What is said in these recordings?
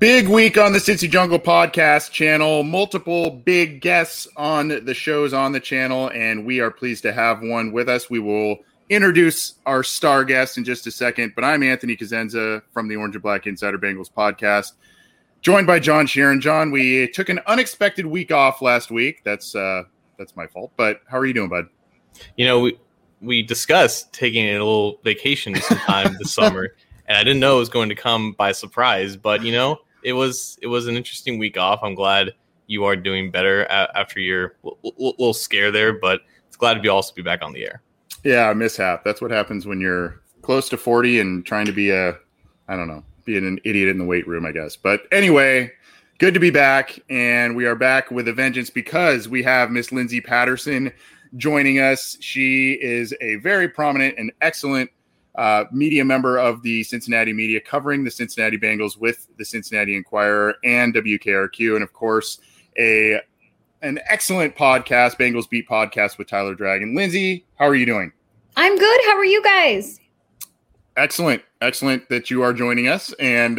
Big week on the Cincy Jungle podcast channel. Multiple big guests on the shows on the channel, and we are pleased to have one with us. We will introduce our star guest in just a second, but I'm Anthony Cosenza from the Orange and Black Insider Bengals podcast, joined by John Sheeran. John, we took an unexpected week off last week. That's my fault, but how are you doing, bud? You know, we discussed taking a little vacation sometime this summer, and I didn't know it was going to come by surprise, but you know, it was an interesting week off. I'm glad you are doing better after your little scare there, but it's glad to also be back on the air. Yeah, mishap. That's what happens when you're close to 40 and trying to be being an idiot in the weight room, I guess. But anyway, good to be back, and we are back with a vengeance because we have Miss Lindsay Patterson joining us. She is a very prominent and excellent media member of the Cincinnati media, covering the Cincinnati Bengals with the Cincinnati Enquirer and WKRQ, and of course an excellent podcast, Bengals Beat podcast with Tyler Dragon. Lindsay, how are you doing? I'm good. How are you guys? Excellent that you are joining us, and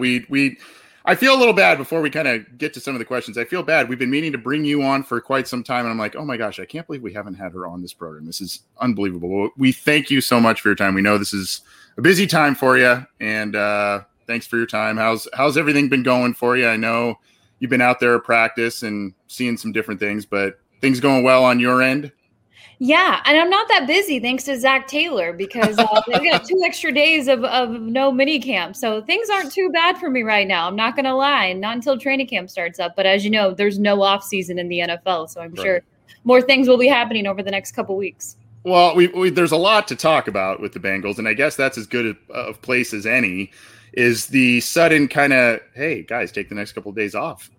I feel a little bad before we kind of get to some of the questions. I feel bad. We've been meaning to bring you on for quite some time, and I'm like, oh my gosh, I can't believe we haven't had her on this program. This is unbelievable. We thank you so much for your time. We know this is a busy time for you, and thanks for your time. How's everything been going for you? I know you've been out there at practice and seeing some different things, but things going well on your end? Yeah, and I'm not that busy thanks to Zach Taylor because they've got 2 extra days of no mini camp. So things aren't too bad for me right now. I'm not going to lie, not until training camp starts up. But as you know, there's no off season in the NFL. So I'm sure more things will be happening over the next couple weeks. Well, there's a lot to talk about with the Bengals, and I guess that's as good of place as any, is the sudden kind of, hey, guys, take the next couple of days off.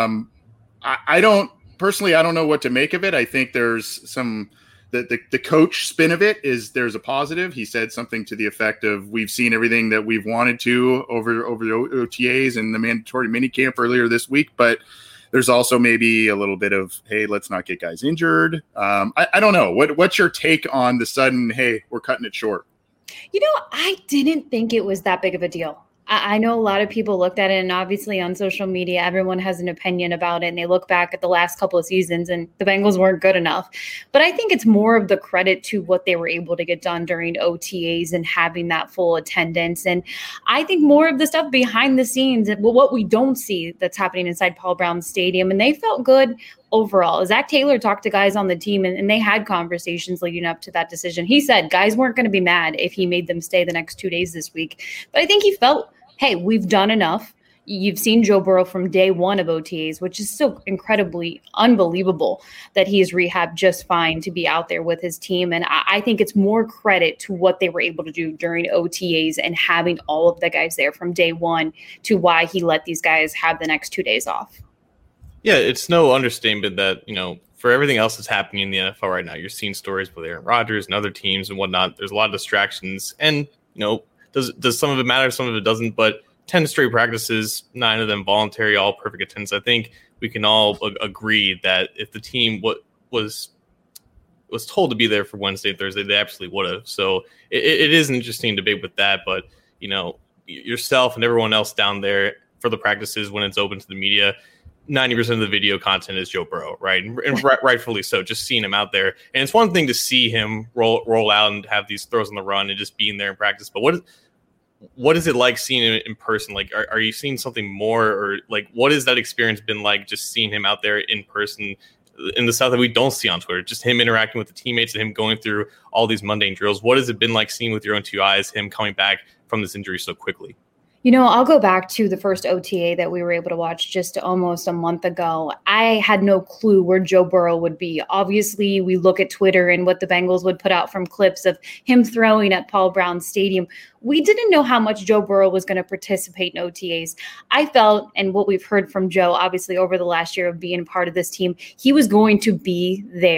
I don't know what to make of it. I think there's some – the coach spin of it is there's a positive. He said something to the effect of, we've seen everything that we've wanted to over the OTAs and the mandatory minicamp earlier this week, but there's also maybe a little bit of, hey, let's not get guys injured. I don't know. What's your take on the sudden, hey, we're cutting it short? You know, I didn't think it was that big of a deal. I know a lot of people looked at it, and obviously on social media, everyone has an opinion about it, and they look back at the last couple of seasons, and the Bengals weren't good enough. But I think it's more of the credit to what they were able to get done during OTAs and having that full attendance. And I think more of the stuff behind the scenes, what we don't see that's happening inside Paul Brown Stadium, and they felt good overall. Zach Taylor talked to guys on the team, and they had conversations leading up to that decision. He said guys weren't going to be mad if he made them stay the next 2 days this week. But I think he felt, hey, we've done enough. You've seen Joe Burrow from day one of OTAs, which is so incredibly unbelievable that he's rehabbed just fine to be out there with his team. And I think it's more credit to what they were able to do during OTAs and having all of the guys there from day one to why he let these guys have the next 2 days off. Yeah, it's no understatement that, you know, for everything else that's happening in the NFL right now, you're seeing stories with Aaron Rodgers and other teams and whatnot. There's a lot of distractions, and, you know, does some of it matter? Some of it doesn't, but 10 straight practices, 9 of them voluntary, all perfect attendance. I think we can all agree that if the team was told to be there for Wednesday and Thursday, they absolutely would have. So it is an interesting debate with that, but, you know, yourself and everyone else down there for the practices when it's open to the media, 90% of the video content is Joe Burrow, right? And rightfully so, just seeing him out there. And it's one thing to see him roll out and have these throws on the run and just being there in practice, but what is it like seeing him in person? Like, are you seeing something more, or like, what has that experience been like just seeing him out there in person in the stuff that we don't see on Twitter, just him interacting with the teammates and him going through all these mundane drills? What has it been like seeing with your own 2 eyes, him coming back from this injury so quickly? You know, I'll go back to the first OTA that we were able to watch just almost a month ago. I had no clue where Joe Burrow would be. Obviously, we look at Twitter and what the Bengals would put out from clips of him throwing at Paul Brown Stadium. We didn't know how much Joe Burrow was going to participate in OTAs. I felt, and what we've heard from Joe, obviously over the last year of being part of this team, he was going to be there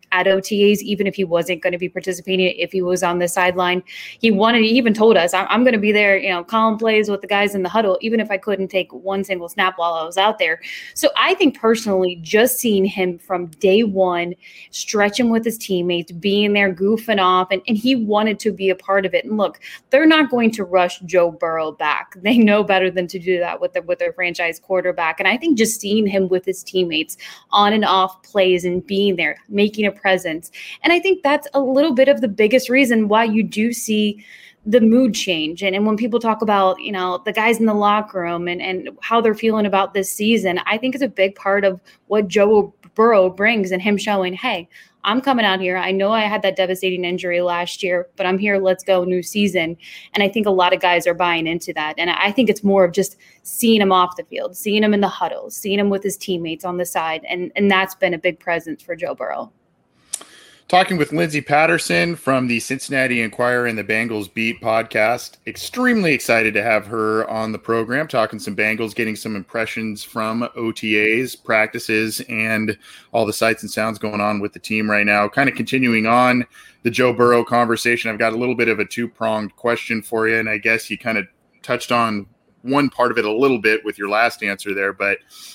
at OTAs, even if he wasn't going to be participating, if he was on the sideline. He even told us, I'm going to be there, calling plays with the guys in the huddle, even if I couldn't take one single snap while I was out there. So I think personally, just seeing him from day one, stretching with his teammates, being there, goofing off, and he wanted to be a part of it. And look, they're not going to rush Joe Burrow back. They know better than to do that with their franchise quarterback. And I think just seeing him with his teammates on and off plays and being there, making a presence. And I think that's a little bit of the biggest reason why you do see the mood change. And when people talk about, the guys in the locker room and how they're feeling about this season, I think it's a big part of what Joe Burrow brings and him showing, hey, I'm coming out here. I know I had that devastating injury last year, but I'm here. Let's go, new season. And I think a lot of guys are buying into that. And I think it's more of just seeing him off the field, seeing him in the huddle, seeing him with his teammates on the side. And that's been a big presence for Joe Burrow. Talking with Lindsay Patterson from the Cincinnati Enquirer and the Bengals Beat podcast. Extremely excited to have her on the program, talking some Bengals, getting some impressions from OTAs, practices, and all the sights and sounds going on with the team right now. Kind of continuing on the Joe Burrow conversation, I've got a little bit of a two-pronged question for you, and I guess you kind of touched on one part of it a little bit with your last answer there. But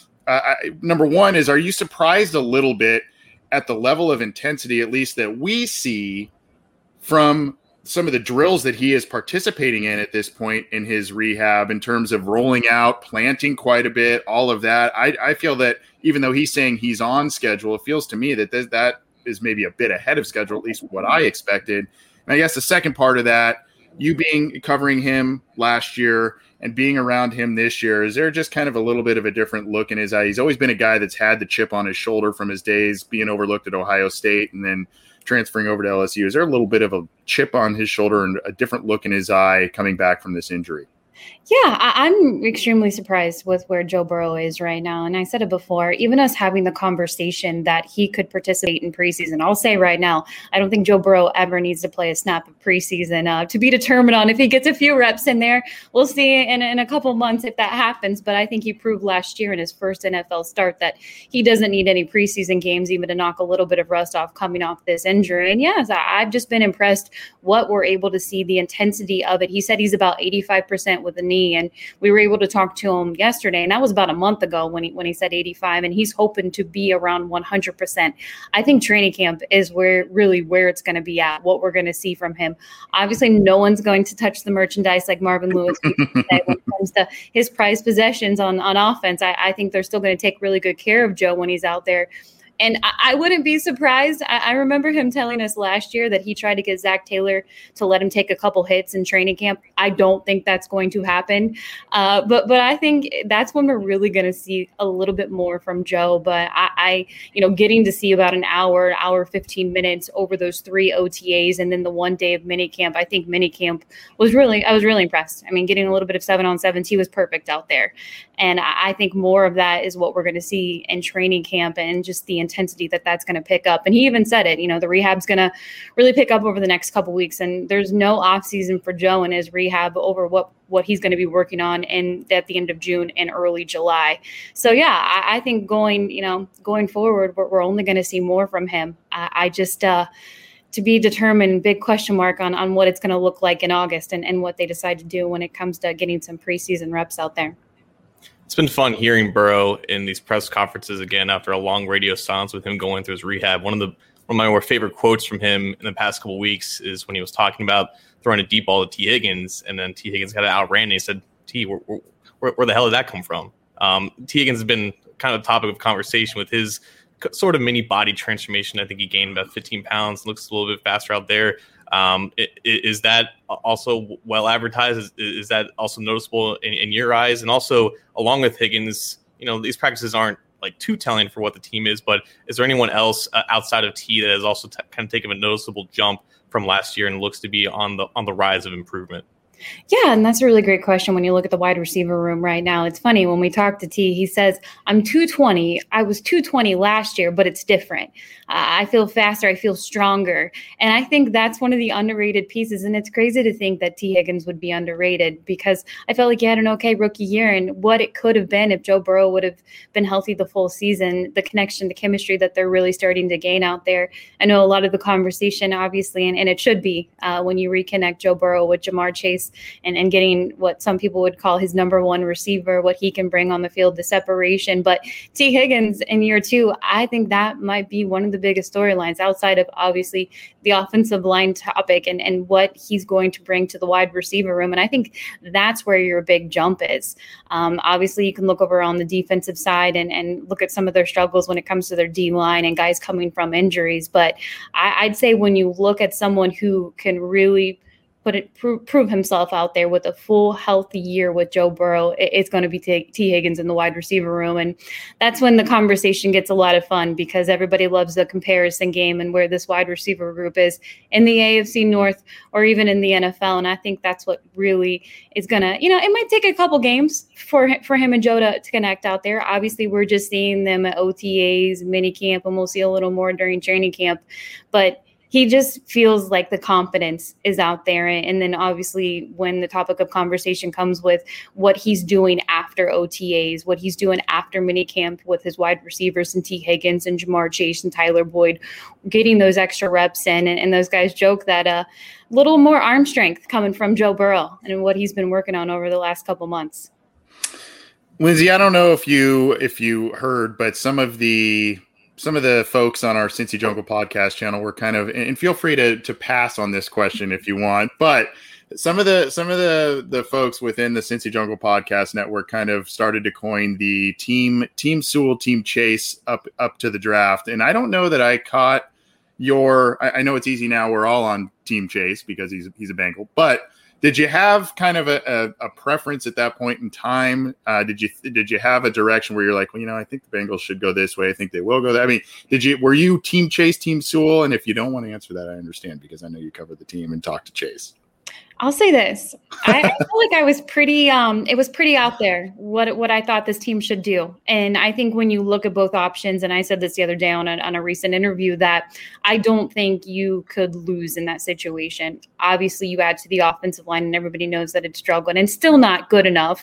number one is, are you surprised a little bit at the level of intensity, at least that we see from some of the drills that he is participating in at this point in his rehab, in terms of rolling out, planting quite a bit, all of that? I feel that even though he's saying he's on schedule, it feels to me that that is maybe a bit ahead of schedule, at least what I expected. And I guess the second part of that, you covering him last year and being around him this year, is there just kind of a little bit of a different look in his eye? He's always been a guy that's had the chip on his shoulder from his days being overlooked at Ohio State and then transferring over to LSU. Is there a little bit of a chip on his shoulder and a different look in his eye coming back from this injury? Yeah, I'm extremely surprised with where Joe Burrow is right now. And I said it before, even us having the conversation that he could participate in preseason, I'll say right now, I don't think Joe Burrow ever needs to play a snap of preseason, to be determined on if he gets a few reps in there. We'll see in a couple months if that happens. But I think he proved last year in his first NFL start that he doesn't need any preseason games even to knock a little bit of rust off coming off this injury. And yes, I've just been impressed what we're able to see, the intensity of it. He said he's about 85% with the knee, and we were able to talk to him yesterday, and that was about a month ago when he said 85, and he's hoping to be around 100%. I think training camp is where it's going to be at, what we're going to see from him. Obviously, no one's going to touch the merchandise like Marvin Lewis when it comes to his prized possessions on offense. I think they're still going to take really good care of Joe when he's out there. And I wouldn't be surprised. I remember him telling us last year that he tried to get Zach Taylor to let him take a couple hits in training camp. I don't think that's going to happen. But I think that's when we're really going to see a little bit more from Joe. But I getting to see about an hour, 15 minutes over those 3 OTAs and then the 1 day of minicamp. I think minicamp I was really impressed. I mean, getting a little bit of 7-on-7s, he was perfect out there. And I think more of that is what we're going to see in training camp and just the intensity that's going to pick up. And he even said it, the rehab's going to really pick up over the next couple of weeks. And there's no off season for Joe and his rehab over what he's going to be working on at the end of June and early July. So yeah, I think going forward, we're only going to see more from him. I just, to be determined, big question mark on what it's going to look like in August and what they decide to do when it comes to getting some preseason reps out there. It's been fun hearing Burrow in these press conferences again after a long radio silence with him going through his rehab. One of my more favorite quotes from him in the past couple of weeks is when he was talking about throwing a deep ball to T. Higgins, and then T. Higgins got it outran, and he said, T, where the hell did that come from? T. Higgins has been kind of a topic of conversation with his sort of mini body transformation. I think he gained about 15 pounds, looks a little bit faster out there. Is that also well advertised? Is that also noticeable in your eyes? And also, along with Higgins, these practices aren't like too telling for what the team is, but is there anyone else outside of T that has also kind of taken a noticeable jump from last year and looks to be on the rise of improvement? Yeah, and that's a really great question when you look at the wide receiver room right now. It's funny, when we talk to T, he says, I'm 220. I was 220 last year, but it's different. I feel faster. I feel stronger. And I think that's one of the underrated pieces. And it's crazy to think that T. Higgins would be underrated, because I felt like he had an okay rookie year, and what it could have been if Joe Burrow would have been healthy the full season, the connection, the chemistry that they're really starting to gain out there. I know a lot of the conversation, obviously, and it should be when you reconnect Joe Burrow with Jamar Chase, and getting what some people would call his number one receiver, what he can bring on the field, the separation. But T. Higgins in year 2, I think that might be one of the biggest storylines outside of obviously the offensive line topic and what he's going to bring to the wide receiver room. And I think that's where your big jump is. Obviously, you can look over on the defensive side and look at some of their struggles when it comes to their D line and guys coming from injuries. But I'd say when you look at someone who can really prove himself out there with a full healthy year with Joe Burrow, it's going to be T. Higgins in the wide receiver room. And that's when the conversation gets a lot of fun, because everybody loves the comparison game and where this wide receiver group is in the AFC North or even in the NFL. And I think that's what really is going to, it might take a couple games for him and Joe to connect out there. Obviously, we're just seeing them at OTAs, mini camp, and we'll see a little more during training camp. But he just feels like the confidence is out there. And then obviously when the topic of conversation comes with what he's doing after OTAs, what he's doing after minicamp with his wide receivers and T. Higgins and Jamar Chase and Tyler Boyd, getting those extra reps in. And those guys joke that a little more arm strength coming from Joe Burrow and what he's been working on over the last couple months. Lindsay, I don't know if you heard, but some of the folks on our Cincy Jungle podcast channel were kind of, and feel free to pass on this question if you want, but some of the folks within the Cincy Jungle podcast network kind of started to coin the team Sewell, team Chase up to the draft. And I don't know that I caught I know it's easy now. We're all on team Chase because he's a Bengal, but did you have kind of a preference at that point in time? Did you have a direction where you're like, well, I think the Bengals should go this way. I think they will go that. I mean, were you team Chase, team Sewell? And if you don't want to answer that, I understand, because I know you cover the team and talk to Chase. I'll say this. I feel like I was pretty, it was pretty out there what I thought this team should do. And I think when you look at both options, and I said this the other day on a recent interview, that I don't think you could lose in that situation. Obviously, you add to the offensive line, and everybody knows that it's struggling and still not good enough.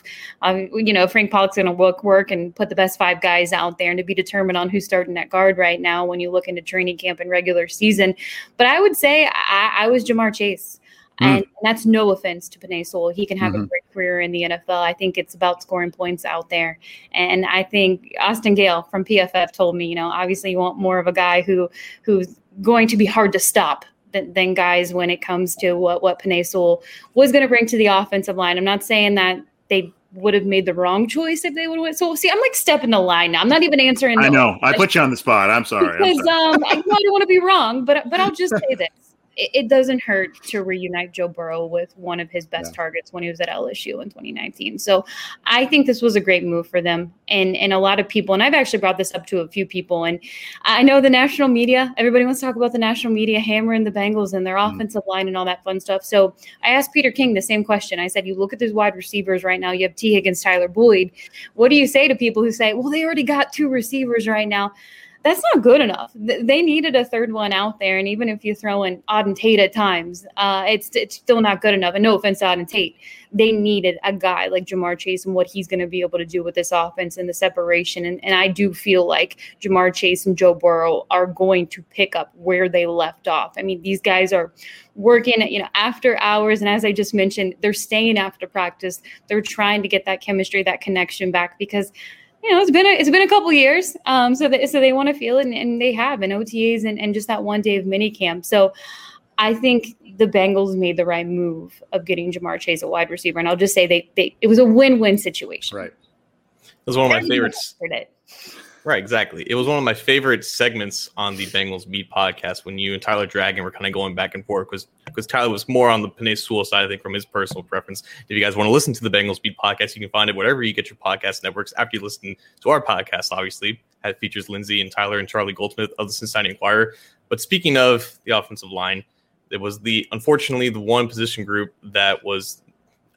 Frank Pollock's going to work and put the best 5 guys out there, and to be determined on who's starting at guard right now when you look into training camp and regular season. But I would say I was Jamar Chase. And that's no offense to Penei Sewell. He can have a great career in the NFL. I think it's about scoring points out there. And I think Austin Gale from PFF told me, obviously you want more of a guy who's going to be hard to stop than guys when it comes to what Penei Sewell was going to bring to the offensive line. I'm not saying that they would have made the wrong choice if they would have went. So see, I'm like stepping the line now. I'm not even answering. I know. I put you on the spot. I'm sorry. Because I don't want to be wrong, but I'll just say this. It doesn't hurt to reunite Joe Burrow with one of his best targets when he was at LSU in 2019. So I think this was a great move for them. And a lot of people, and I've actually brought this up to a few people, and I know the national media, everybody wants to talk about the national media hammering the Bengals and their offensive line and all that fun stuff. So I asked Peter King the same question. I said, you look at these wide receivers right now, you have T. Higgins, Tyler Boyd. What do you say to people who say, well, they already got 2 receivers right now? That's not good enough. They needed a third one out there. And even if you throw in Auden Tate at times, it's still not good enough. And no offense to Auden Tate, they needed a guy like Jamar Chase and what he's going to be able to do with this offense and the separation. And I do feel like Jamar Chase and Joe Burrow are going to pick up where they left off. I mean, these guys are working, after hours. And as I just mentioned, they're staying after practice. They're trying to get that chemistry, that connection back, because it's been a couple years. So they want to feel it, and they have in OTAs and just that one day of minicamp. So I think the Bengals made the right move of getting Jamar Chase a wide receiver. And I'll just say it was a win-win situation. Right. It was one of my favorites. Right, exactly. It was one of my favorite segments on the Bengals Beat podcast when you and Tyler Dragon were kind of going back and forth because Tyler was more on the Penei Sewell side, I think, from his personal preference. If you guys want to listen to the Bengals Beat podcast, you can find it wherever you get your podcast networks. After you listen to our podcast, obviously, it features Lindsay and Tyler and Charlie Goldsmith of the Cincinnati Enquirer. But speaking of the offensive line, it was unfortunately the one position group that was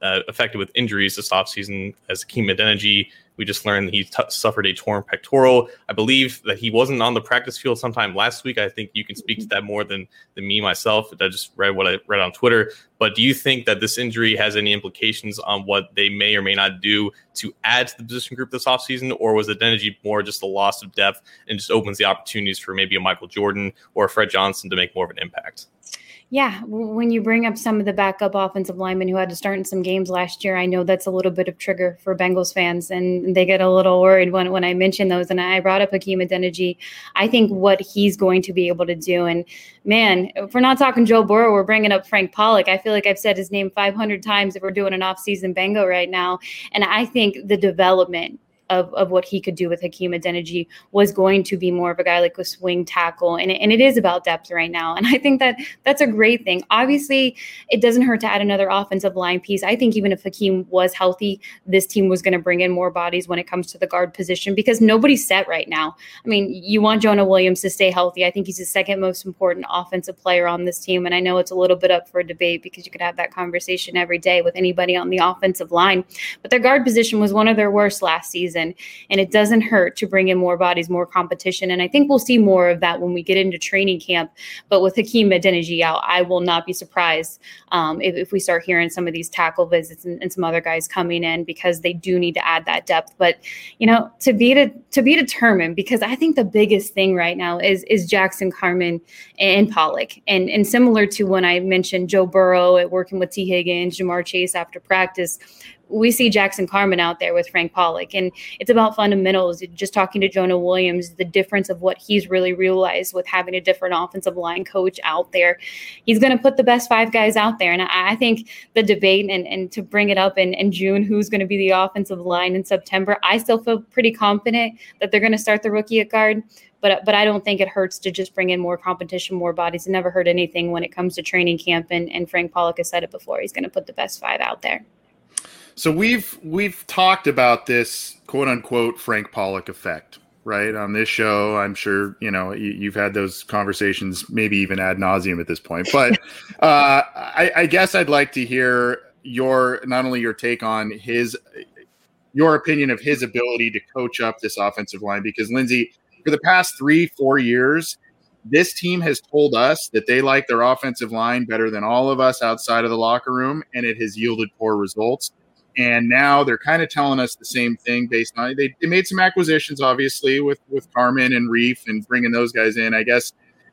affected with injuries this offseason, as Hakeem Adeniji. We just learned he suffered a torn pectoral. I believe that he wasn't on the practice field sometime last week. I think you can speak to that more than me myself. I just read what I read on Twitter. But do you think that this injury has any implications on what they may or may not do to add to the position group this offseason? Or was Adeniji more just a loss of depth and just opens the opportunities for maybe a Michael Jordan or a Fred Johnson to make more of an impact? Yeah, when you bring up some of the backup offensive linemen who had to start in some games last year, I know that's a little bit of trigger for Bengals fans, and they get a little worried when I mention those. And I brought up Hakeem Adeniji. I think what he's going to be able to do, and man, if we're not talking Joe Burrow, we're bringing up Frank Pollock. I feel like I've said his name 500 times if we're doing an off-season Bengal right now. And I think the development of what he could do with Hakeem Adeniji was going to be more of a guy like a swing tackle. And it is about depth right now. And I think that that's a great thing. Obviously, it doesn't hurt to add another offensive line piece. I think even if Hakeem was healthy, this team was going to bring in more bodies when it comes to the guard position because nobody's set right now. I mean, you want Jonah Williams to stay healthy. I think he's the second most important offensive player on this team. And I know it's a little bit up for debate because you could have that conversation every day with anybody on the offensive line. But their guard position was one of their worst last season. And it doesn't hurt to bring in more bodies, more competition. And I think we'll see more of that when we get into training camp. But with Hakeem Adeniji out, I will not be surprised if we start hearing some of these tackle visits and some other guys coming in because they do need to add that depth. But, you know, to be determined, because I think the biggest thing right now is Jackson Carman and Pollock. And similar to when I mentioned Joe Burrow at working with T. Higgins, Ja'Marr Chase after practice, we see Jackson Carman out there with Frank Pollock, and it's about fundamentals. Just talking to Jonah Williams, the difference of what he's really realized with having a different offensive line coach out there. He's going to put the best five guys out there. And I think the debate and to bring it up in June, who's going to be the offensive line in September, I still feel pretty confident that they're going to start the rookie at guard. But I don't think it hurts to just bring in more competition, more bodies. It never hurt anything when it comes to training camp. And Frank Pollock has said it before. He's going to put the best five out there. So we've talked about this quote unquote Frank Pollock effect, right? On this show, I'm sure, you know, you've had those conversations, maybe even ad nauseum at this point, but I guess I'd like to hear not only your take on your opinion of his ability to coach up this offensive line, because Lindsay, for the past 3-4 years, this team has told us that they like their offensive line better than all of us outside of the locker room, and it has yielded poor results. And now they're kind of telling us the same thing based on they made some acquisitions, obviously, with Carman and Reef and bringing those guys in. I guess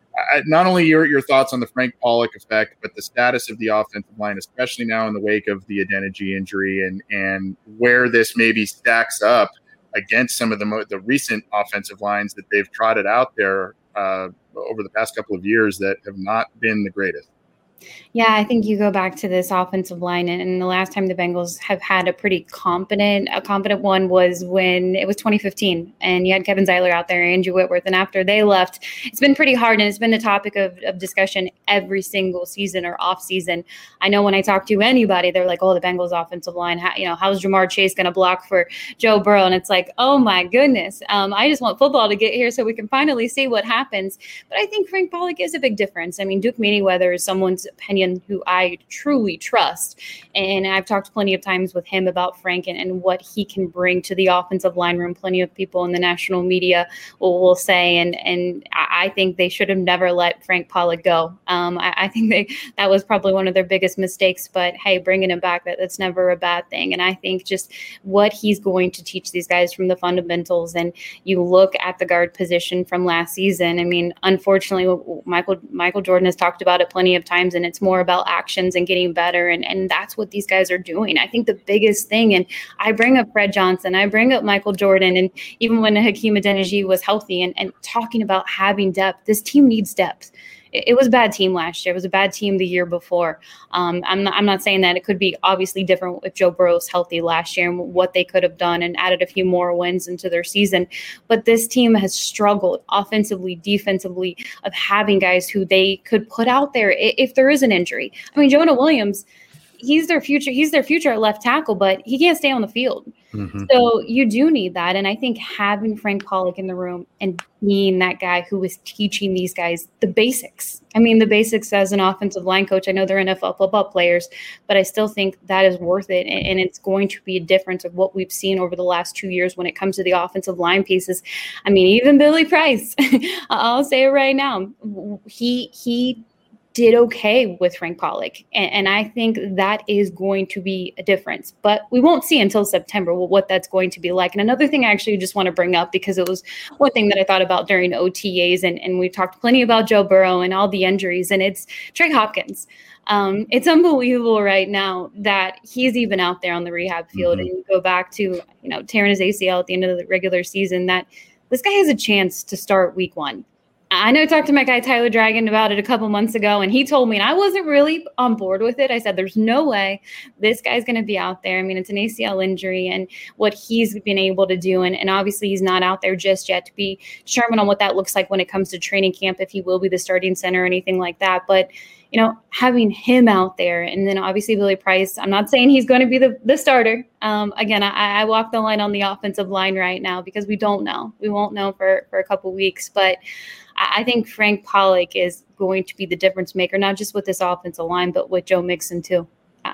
not only your thoughts on the Frank Pollock effect, but the status of the offensive line, especially now in the wake of the Adeniji injury and where this maybe stacks up against some of the recent offensive lines that they've trotted out there over the past couple of years that have not been the greatest. Yeah, I think you go back to this offensive line, and the last time the Bengals have had a pretty competent one was when it was 2015, and you had Kevin Zeiler out there, Andrew Whitworth, and after they left, it's been pretty hard, and it's been the topic of discussion every single season or off season. I know when I talk to anybody, they're like, "Oh, the Bengals offensive line, how's Ja'Marr Chase going to block for Joe Burrow?" And it's like, "Oh my goodness, I just want football to get here so we can finally see what happens." But I think Frank Pollock is a big difference. I mean, Duke Manyweather is someone's opinion who I truly trust. And I've talked plenty of times with him about Frank and what he can bring to the offensive line room. Plenty of people in the national media will say, and I think they should have never let Frank Pollock go. I think that was probably one of their biggest mistakes, but hey, bringing him back, that's never a bad thing. And I think just what he's going to teach these guys from the fundamentals, and you look at the guard position from last season. I mean, unfortunately, Michael Jordan has talked about it plenty of times, and it's more about actions and getting better. And that's what these guys are doing. I think the biggest thing, and I bring up Fred Johnson, I bring up Michael Jordan, and even when Hakeem Adeniji was healthy and talking about having depth, this team needs depth. It was a bad team last year. It was a bad team the year before. I'm not saying that it could be obviously different if Joe Burrow's healthy last year and what they could have done and added a few more wins into their season. But this team has struggled offensively, defensively, of having guys who they could put out there if there is an injury. I mean, Jonah Williams, he's their future. He's their future at left tackle, but he can't stay on the field. Mm-hmm. So you do need that. And I think having Frank Pollack in the room and being that guy who was teaching these guys the basics. I mean, the basics as an offensive line coach. I know they're NFL football players, but I still think that is worth it. And it's going to be a difference of what we've seen over the last 2 years when it comes to the offensive line pieces. I mean, even Billy Price, I'll say it right now, he did okay with Frank Pollack. And I think that is going to be a difference. But we won't see until September what that's going to be like. And another thing I actually just want to bring up, because it was one thing that I thought about during OTAs, and we talked plenty about Joe Burrow and all the injuries, and it's Trey Hopkins. It's unbelievable right now that he's even out there on the rehab field. And you go back to, tearing his ACL at the end of the regular season, that this guy has a chance to start week 1. I know I talked to my guy Tyler Dragon about it a couple months ago, and he told me, and I wasn't really on board with it. I said, there's no way this guy's going to be out there. I mean, it's an ACL injury, and what he's been able to do, and obviously he's not out there just yet to be determined on what that looks like when it comes to training camp, if he will be the starting center or anything like that. But, having him out there, and then obviously Billy Price, I'm not saying he's going to be the starter. Again, I walk the line on the offensive line right now because we don't know. We won't know for a couple weeks, but I think Frank Pollack is going to be the difference maker, not just with this offensive line, but with Joe Mixon too.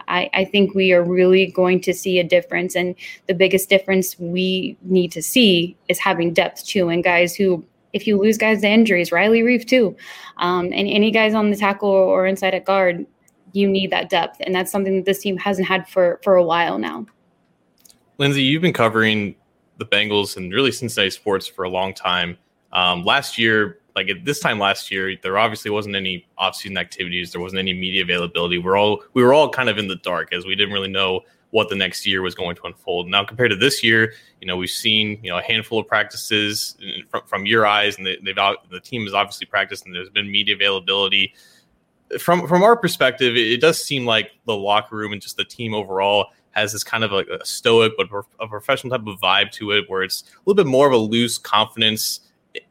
I think we are really going to see a difference. And the biggest difference we need to see is having depth too. And guys who, if you lose guys to injuries, Riley Reef too, and any guys on the tackle or inside at guard, you need that depth. And that's something that this team hasn't had for a while now. Lindsay, you've been covering the Bengals and really Cincinnati sports for a long time. Last year, like at this time last year, there obviously wasn't any off-season activities. There wasn't any media availability. We were all kind of in the dark as we didn't really know what the next year was going to unfold. Now, compared to this year, we've seen a handful of practices from your eyes, and the team has obviously practiced, and there's been media availability. From our perspective, it does seem like the locker room and just the team overall has this kind of like a stoic but a professional type of vibe to it, where it's a little bit more of a loose confidence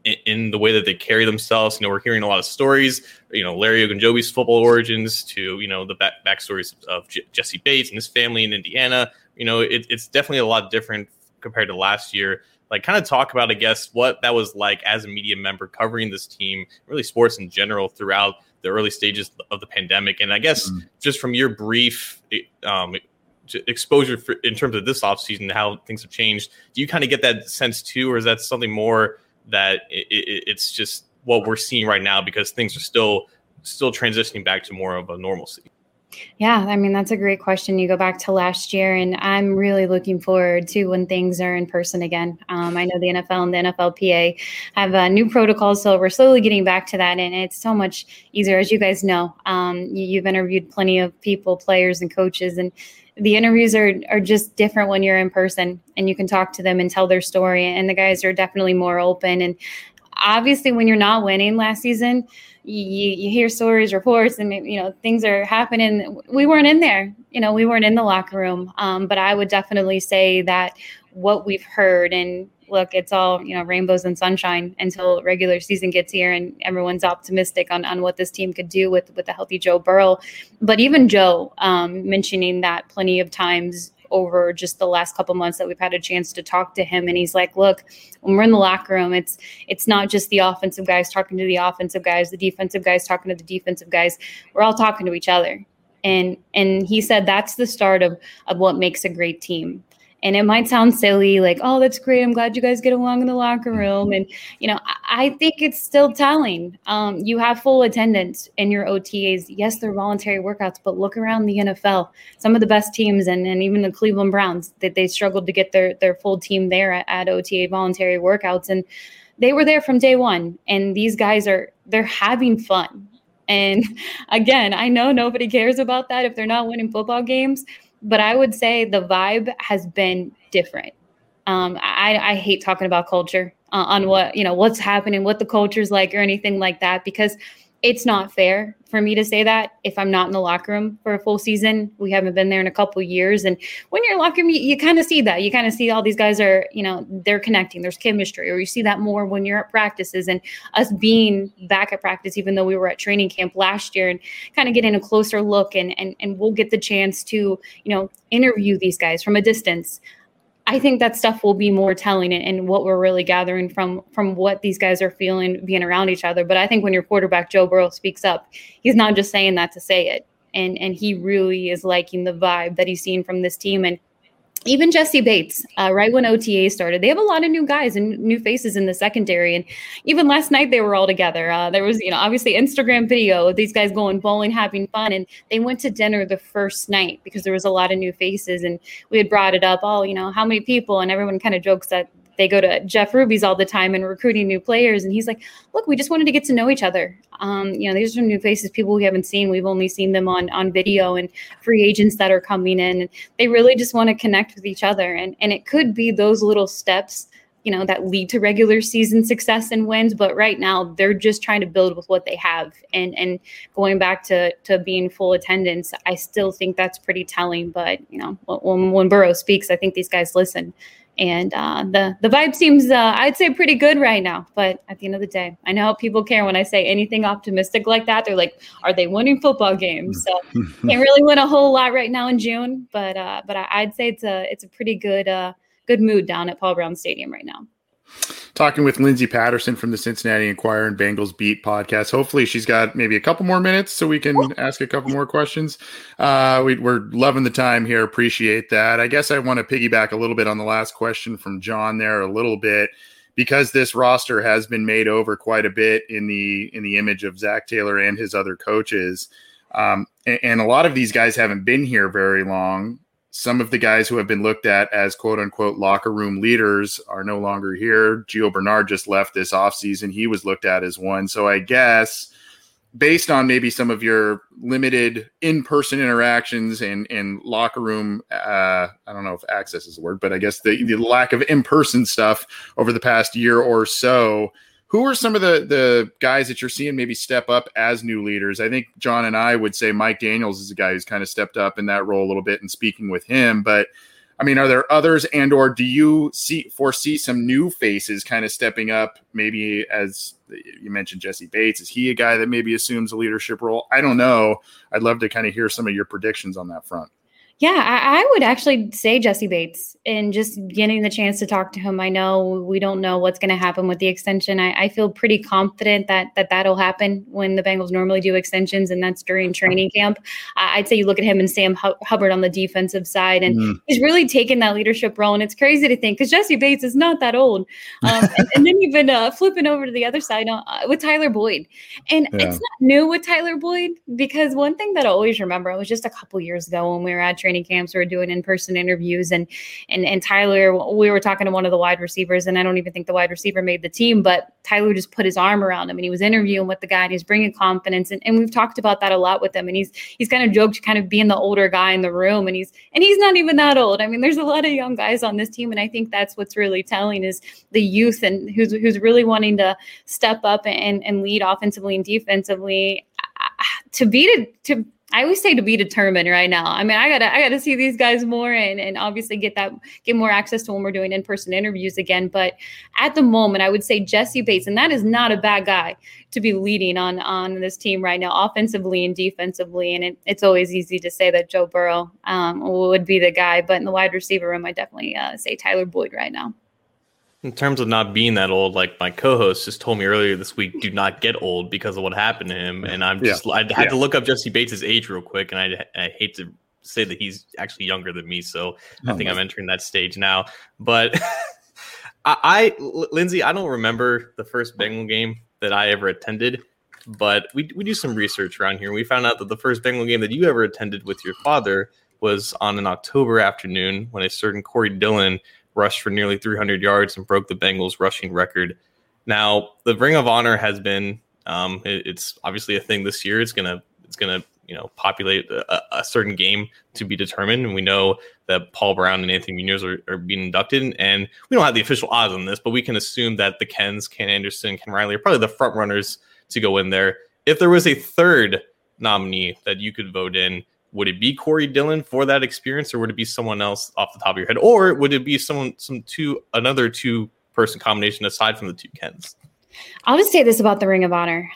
in the way that they carry themselves. We're hearing a lot of stories, Larry Ogunjobi's football origins to, the backstories of Jesse Bates and his family in Indiana. It's definitely a lot different compared to last year. Like, kind of talk about, I guess, what that was like as a media member covering this team, really sports in general, throughout the early stages of the pandemic. And I guess just from your brief exposure in terms of this offseason, how things have changed, do you kind of get that sense too, or is that something more that it's just what we're seeing right now because things are still transitioning back to more of a normalcy? Yeah, I mean, that's a great question. You go back to last year, and I'm really looking forward to when things are in person again. I know the NFL and the NFLPA have new protocols, so we're slowly getting back to that, and it's so much easier. As you guys know, you've interviewed plenty of people, players and coaches, and the interviews are just different when you're in person and you can talk to them and tell their story. And the guys are definitely more open. And obviously when you're not winning last season, you hear stories, reports, and, things are happening. We weren't in there, we weren't in the locker room. But I would definitely say that what we've heard, and look, it's all, rainbows and sunshine until regular season gets here and everyone's optimistic on what this team could do with a healthy Joe Burrow. But even Joe mentioning that plenty of times over just the last couple months that we've had a chance to talk to him. And he's like, look, when we're in the locker room, it's not just the offensive guys talking to the offensive guys, the defensive guys talking to the defensive guys. We're all talking to each other. And he said that's the start of what makes a great team. And it might sound silly, like, oh, that's great. I'm glad you guys get along in the locker room. And, I think it's still telling. You have full attendance in your OTAs. Yes, they're voluntary workouts, but look around the NFL. Some of the best teams, and even the Cleveland Browns, that they struggled to get their full team there at OTA voluntary workouts. And they were there from day one. And these guys they're having fun. And again, I know nobody cares about that if they're not winning football games. But I would say the vibe has been different. I hate talking about culture on what's happening, what the culture's like or anything like that, because it's not fair for me to say that if I'm not in the locker room for a full season. We haven't been there in a couple of years. And when you're in the locker room, you kind of see that. You kind of see all these guys are, they're connecting. There's chemistry, or you see that more when you're at practices, and us being back at practice, even though we were at training camp last year, and kind of getting a closer look, and we'll get the chance to, interview these guys from a distance. I think that stuff will be more telling and what we're really gathering from what these guys are feeling being around each other. But I think when your quarterback, Joe Burrow, speaks up, he's not just saying that to say it. And he really is liking the vibe that he's seen from this team. And even Jesse Bates, right when OTA started, they have a lot of new guys and new faces in the secondary. And even last night, they were all together. There was, obviously Instagram video of these guys going bowling, having fun. And they went to dinner the first night because there was a lot of new faces. And we had brought it up, how many people? And everyone kind of jokes that they go to Jeff Ruby's all the time and recruiting new players. And he's like, look, we just wanted to get to know each other. These are new faces, people we haven't seen. We've only seen them on video, and free agents that are coming in. And they really just want to connect with each other. And it could be those little steps, that lead to regular season success and wins. But right now they're just trying to build with what they have. And going back to being full attendance, I still think that's pretty telling. But, when Burrow speaks, I think these guys listen. And the vibe seems, I'd say, pretty good right now. But at the end of the day, I know how people care when I say anything optimistic like that. They're like, are they winning football games? So can't really win a whole lot right now in June. But I'd say it's a pretty good mood down at Paul Brown Stadium right now. Talking with Lindsay Patterson from the Cincinnati Enquirer and Bengals Beat podcast. Hopefully she's got maybe a couple more minutes so we can ask a couple more questions. We're loving the time here. Appreciate that. I guess I want to piggyback a little bit on the last question from John there a little bit, because this roster has been made over quite a bit in the image of Zach Taylor and his other coaches. And a lot of these guys haven't been here very long. Some of the guys who have been looked at as quote unquote locker room leaders are no longer here. Gio Bernard just left this offseason. He was looked at as one. So I guess based on maybe some of your limited in-person interactions and locker room, I don't know if access is the word, but I guess the lack of in-person stuff over the past year or so, who are some of the guys that you're seeing maybe step up as new leaders? I think John and I would say Mike Daniels is a guy who's kind of stepped up in that role a little bit and speaking with him. But, I mean, are there others, and or do you foresee some new faces kind of stepping up, maybe as you mentioned Jesse Bates? Is he a guy that maybe assumes a leadership role? I don't know. I'd love to kind of hear some of your predictions on that front. Yeah, I would actually say Jesse Bates, and just getting the chance to talk to him. I know we don't know what's going to happen with the extension. I feel pretty confident that that'll happen when the Bengals normally do extensions, and that's during training camp. I'd say you look at him and Sam Hubbard on the defensive side, and he's really taken that leadership role. And it's crazy to think, because Jesse Bates is not that old. And then you've been flipping over to the other side with Tyler Boyd. And It's not new with Tyler Boyd, because one thing that I always remember, it was just a couple years ago when we were at training camps, we were doing in-person interviews, and Tyler, we were talking to one of the wide receivers, and I don't even think the wide receiver made the team, but Tyler just put his arm around him, and he was interviewing with the guy, and he's bringing confidence, and we've talked about that a lot with him, and he's kind of joked kind of being the older guy in the room, and he's not even that old. I mean, there's a lot of young guys on this team, and I think that's what's really telling, is the youth, and who's really wanting to step up and lead offensively and defensively. I always say to be determined right now. I mean, I gotta see these guys more and obviously get more access to when we're doing in-person interviews again. But at the moment, I would say Jesse Bates, and that is not a bad guy to be leading on this team right now, offensively and defensively. And it's always easy to say that Joe Burrow would be the guy, but in the wide receiver room, I definitely say Tyler Boyd right now. In terms of not being that old, like my co-host just told me earlier this week, do not get old because of what happened to him. And I had to look up Jesse Bates' age real quick, and I hate to say that he's actually younger than me, so I think I'm entering that stage now. But Lindsay, I don't remember the first Bengal game that I ever attended, but we do some research around here. We found out that the first Bengal game that you ever attended with your father was on an October afternoon when a certain Corey Dillon rushed for nearly 300 yards and broke the Bengals rushing record. Now, the Ring of Honor has been, it's obviously a thing this year. It's gonna populate a certain game to be determined. And we know that Paul Brown and Anthony Munoz are being inducted. And we don't have the official odds on this, but we can assume that the Ken Anderson, Ken Riley are probably the front runners to go in there. if there was a third nominee that you could vote in, would it be Corey Dillon for that experience, or would it be someone else off the top of your head, or would it be another two-person combination aside from the two Kens? I'll just say this about the Ring of Honor.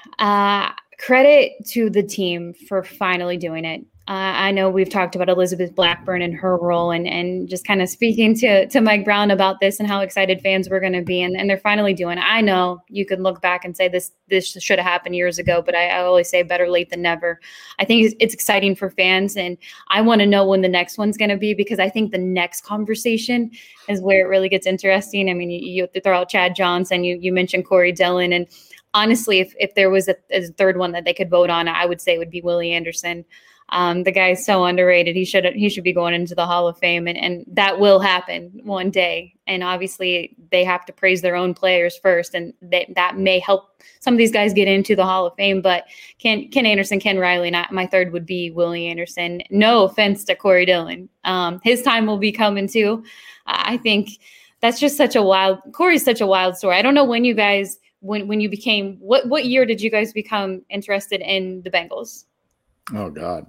Credit to the team for finally doing it. I know we've talked about Elizabeth Blackburn and her role and just kind of speaking to Mike Brown about this and how excited fans were going to be. And they're finally doing it. I know you could look back and say this should have happened years ago, but I always say better late than never. I think it's exciting for fans, and I want to know when the next one's going to be, because I think the next conversation is where it really gets interesting. I mean, you throw out Chad Johnson, you mentioned Corey Dillon, and honestly, if there was a third one that they could vote on, I would say it would be Willie Anderson. The guy is so underrated. He should be going into the Hall of Fame, and that will happen one day. And obviously, they have to praise their own players first, and that may help some of these guys get into the Hall of Fame. But Ken Anderson, Ken Riley, and my third would be Willie Anderson. No offense to Corey Dillon. His time will be coming too. I think that's just Corey's such a wild story. I don't know when you guys, when you became, what year did you guys become interested in the Bengals? Oh God.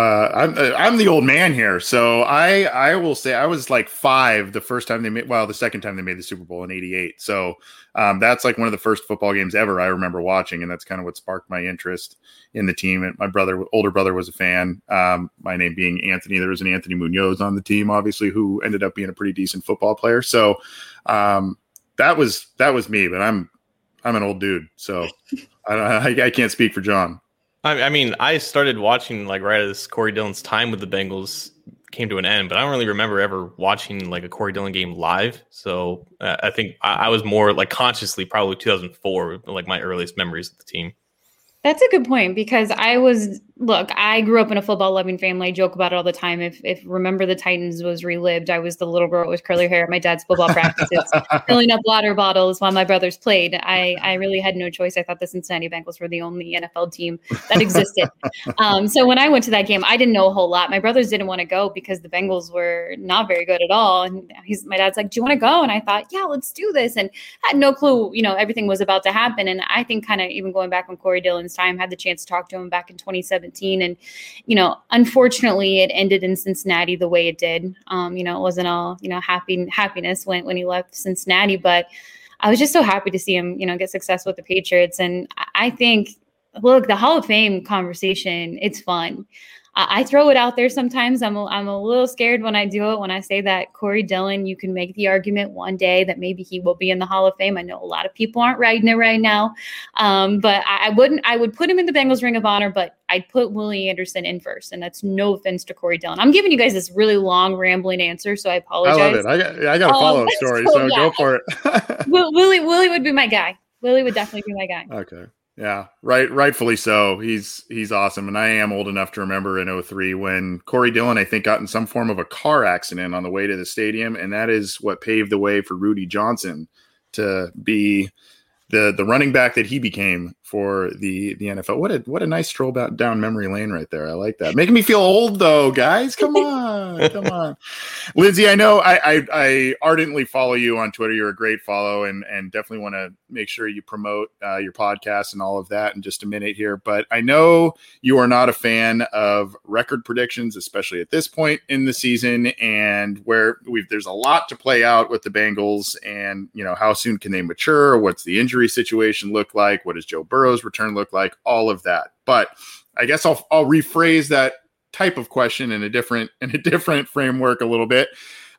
I'm the old man here. So I will say I was like 5 the second time they made the Super Bowl in '88. So that's like one of the first football games ever I remember watching. And that's kind of what sparked my interest in the team. And my older brother was a fan, my name being Anthony. There was an Anthony Munoz on the team, obviously, who ended up being a pretty decent football player. So that was me, but I'm an old dude. So I can't speak for John. I mean, I started watching like right as Corey Dillon's time with the Bengals came to an end, but I don't really remember ever watching like a Corey Dillon game live. So I think I was more like consciously probably 2004, like my earliest memories of the team. That's a good point, because I grew up in a football loving family. I joke about it all the time. If Remember the Titans was relived, I was the little girl with curly hair at my dad's football practices, filling up water bottles while my brothers played. I really had no choice. I thought the Cincinnati Bengals were the only NFL team that existed. So when I went to that game, I didn't know a whole lot. My brothers didn't want to go because the Bengals were not very good at all. And my dad's like, "Do you want to go?" And I thought, "Yeah, let's do this." And I had no clue, everything was about to happen. And I think kind of even going back on Corey Dillon's time, had the chance to talk to him back in 2017. And, unfortunately it ended in Cincinnati the way it did. It wasn't all, happiness when he left Cincinnati, but I was just so happy to see him, get success with the Patriots. And I think, look, the Hall of Fame conversation, it's fun. I throw it out there sometimes. I'm a little scared when I do it, when I say that Corey Dillon, you can make the argument one day that maybe he will be in the Hall of Fame. I know a lot of people aren't riding it right now. But I would put him in the Bengals Ring of Honor, but I'd put Willie Anderson in first. And that's no offense to Corey Dillon. I'm giving you guys this really long, rambling answer, so I apologize. I love it. I got a follow-up story, so go for it. Willie would be my guy. Willie would definitely be my guy. Okay. Yeah, rightfully so. He's awesome. And I am old enough to remember in 2003 when Corey Dillon, I think, got in some form of a car accident on the way to the stadium. And that is what paved the way for Rudy Johnson to be the running back that he became for the NFL. What a nice stroll down memory lane right there. I like that. Making me feel old though, guys. Come on. Lindsay, I know I ardently follow you on Twitter. You're a great follow, and definitely want to make sure you promote your podcast and all of that in just a minute here. But I know you are not a fan of record predictions, especially at this point in the season, and where there's a lot to play out with the Bengals, and how soon can they mature? What's the injury situation look like? What does Joe Burrow's return look like? All of that. But I guess I'll rephrase that type of question in a different framework a little bit.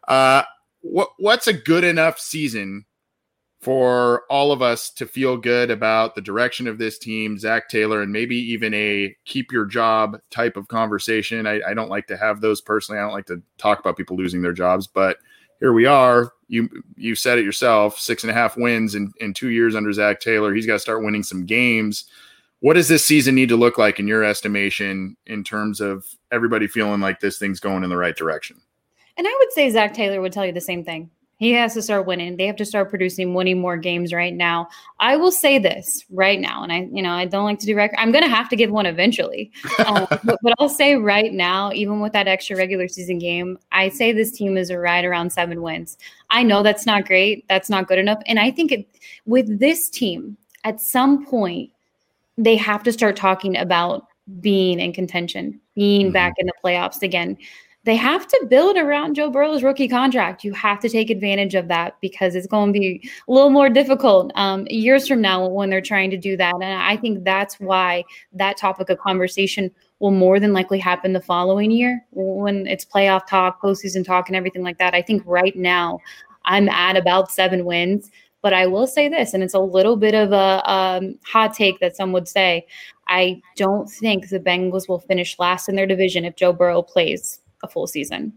What's a good enough season for all of us to feel good about the direction of this team, Zach Taylor, and maybe even a keep your job type of conversation? I don't like to have those personally. I don't like to talk about people losing their jobs, but here we are. You said it yourself, 6.5 wins in 2 years under Zach Taylor. He's got to start winning some games. What does this season need to look like in your estimation in terms of everybody feeling like this thing's going in the right direction? And I would say Zach Taylor would tell you the same thing. He has to start winning. They have to start winning more games right now. I will say this right now, and I don't like to do record. I'm going to have to give one eventually. But I'll say right now, even with that extra regular season game, I say this team is right around 7 wins. I know that's not great. That's not good enough. And I think with this team, at some point, they have to start talking about being in contention, being back in the playoffs again. They have to build around Joe Burrow's rookie contract. You have to take advantage of that because it's going to be a little more difficult years from now when they're trying to do that. And I think that's why that topic of conversation will more than likely happen the following year when it's playoff talk, postseason talk, and everything like that. I think right now I'm at about 7 wins. But I will say this, and it's a little bit of a hot take that some would say, I don't think the Bengals will finish last in their division if Joe Burrow plays a full season.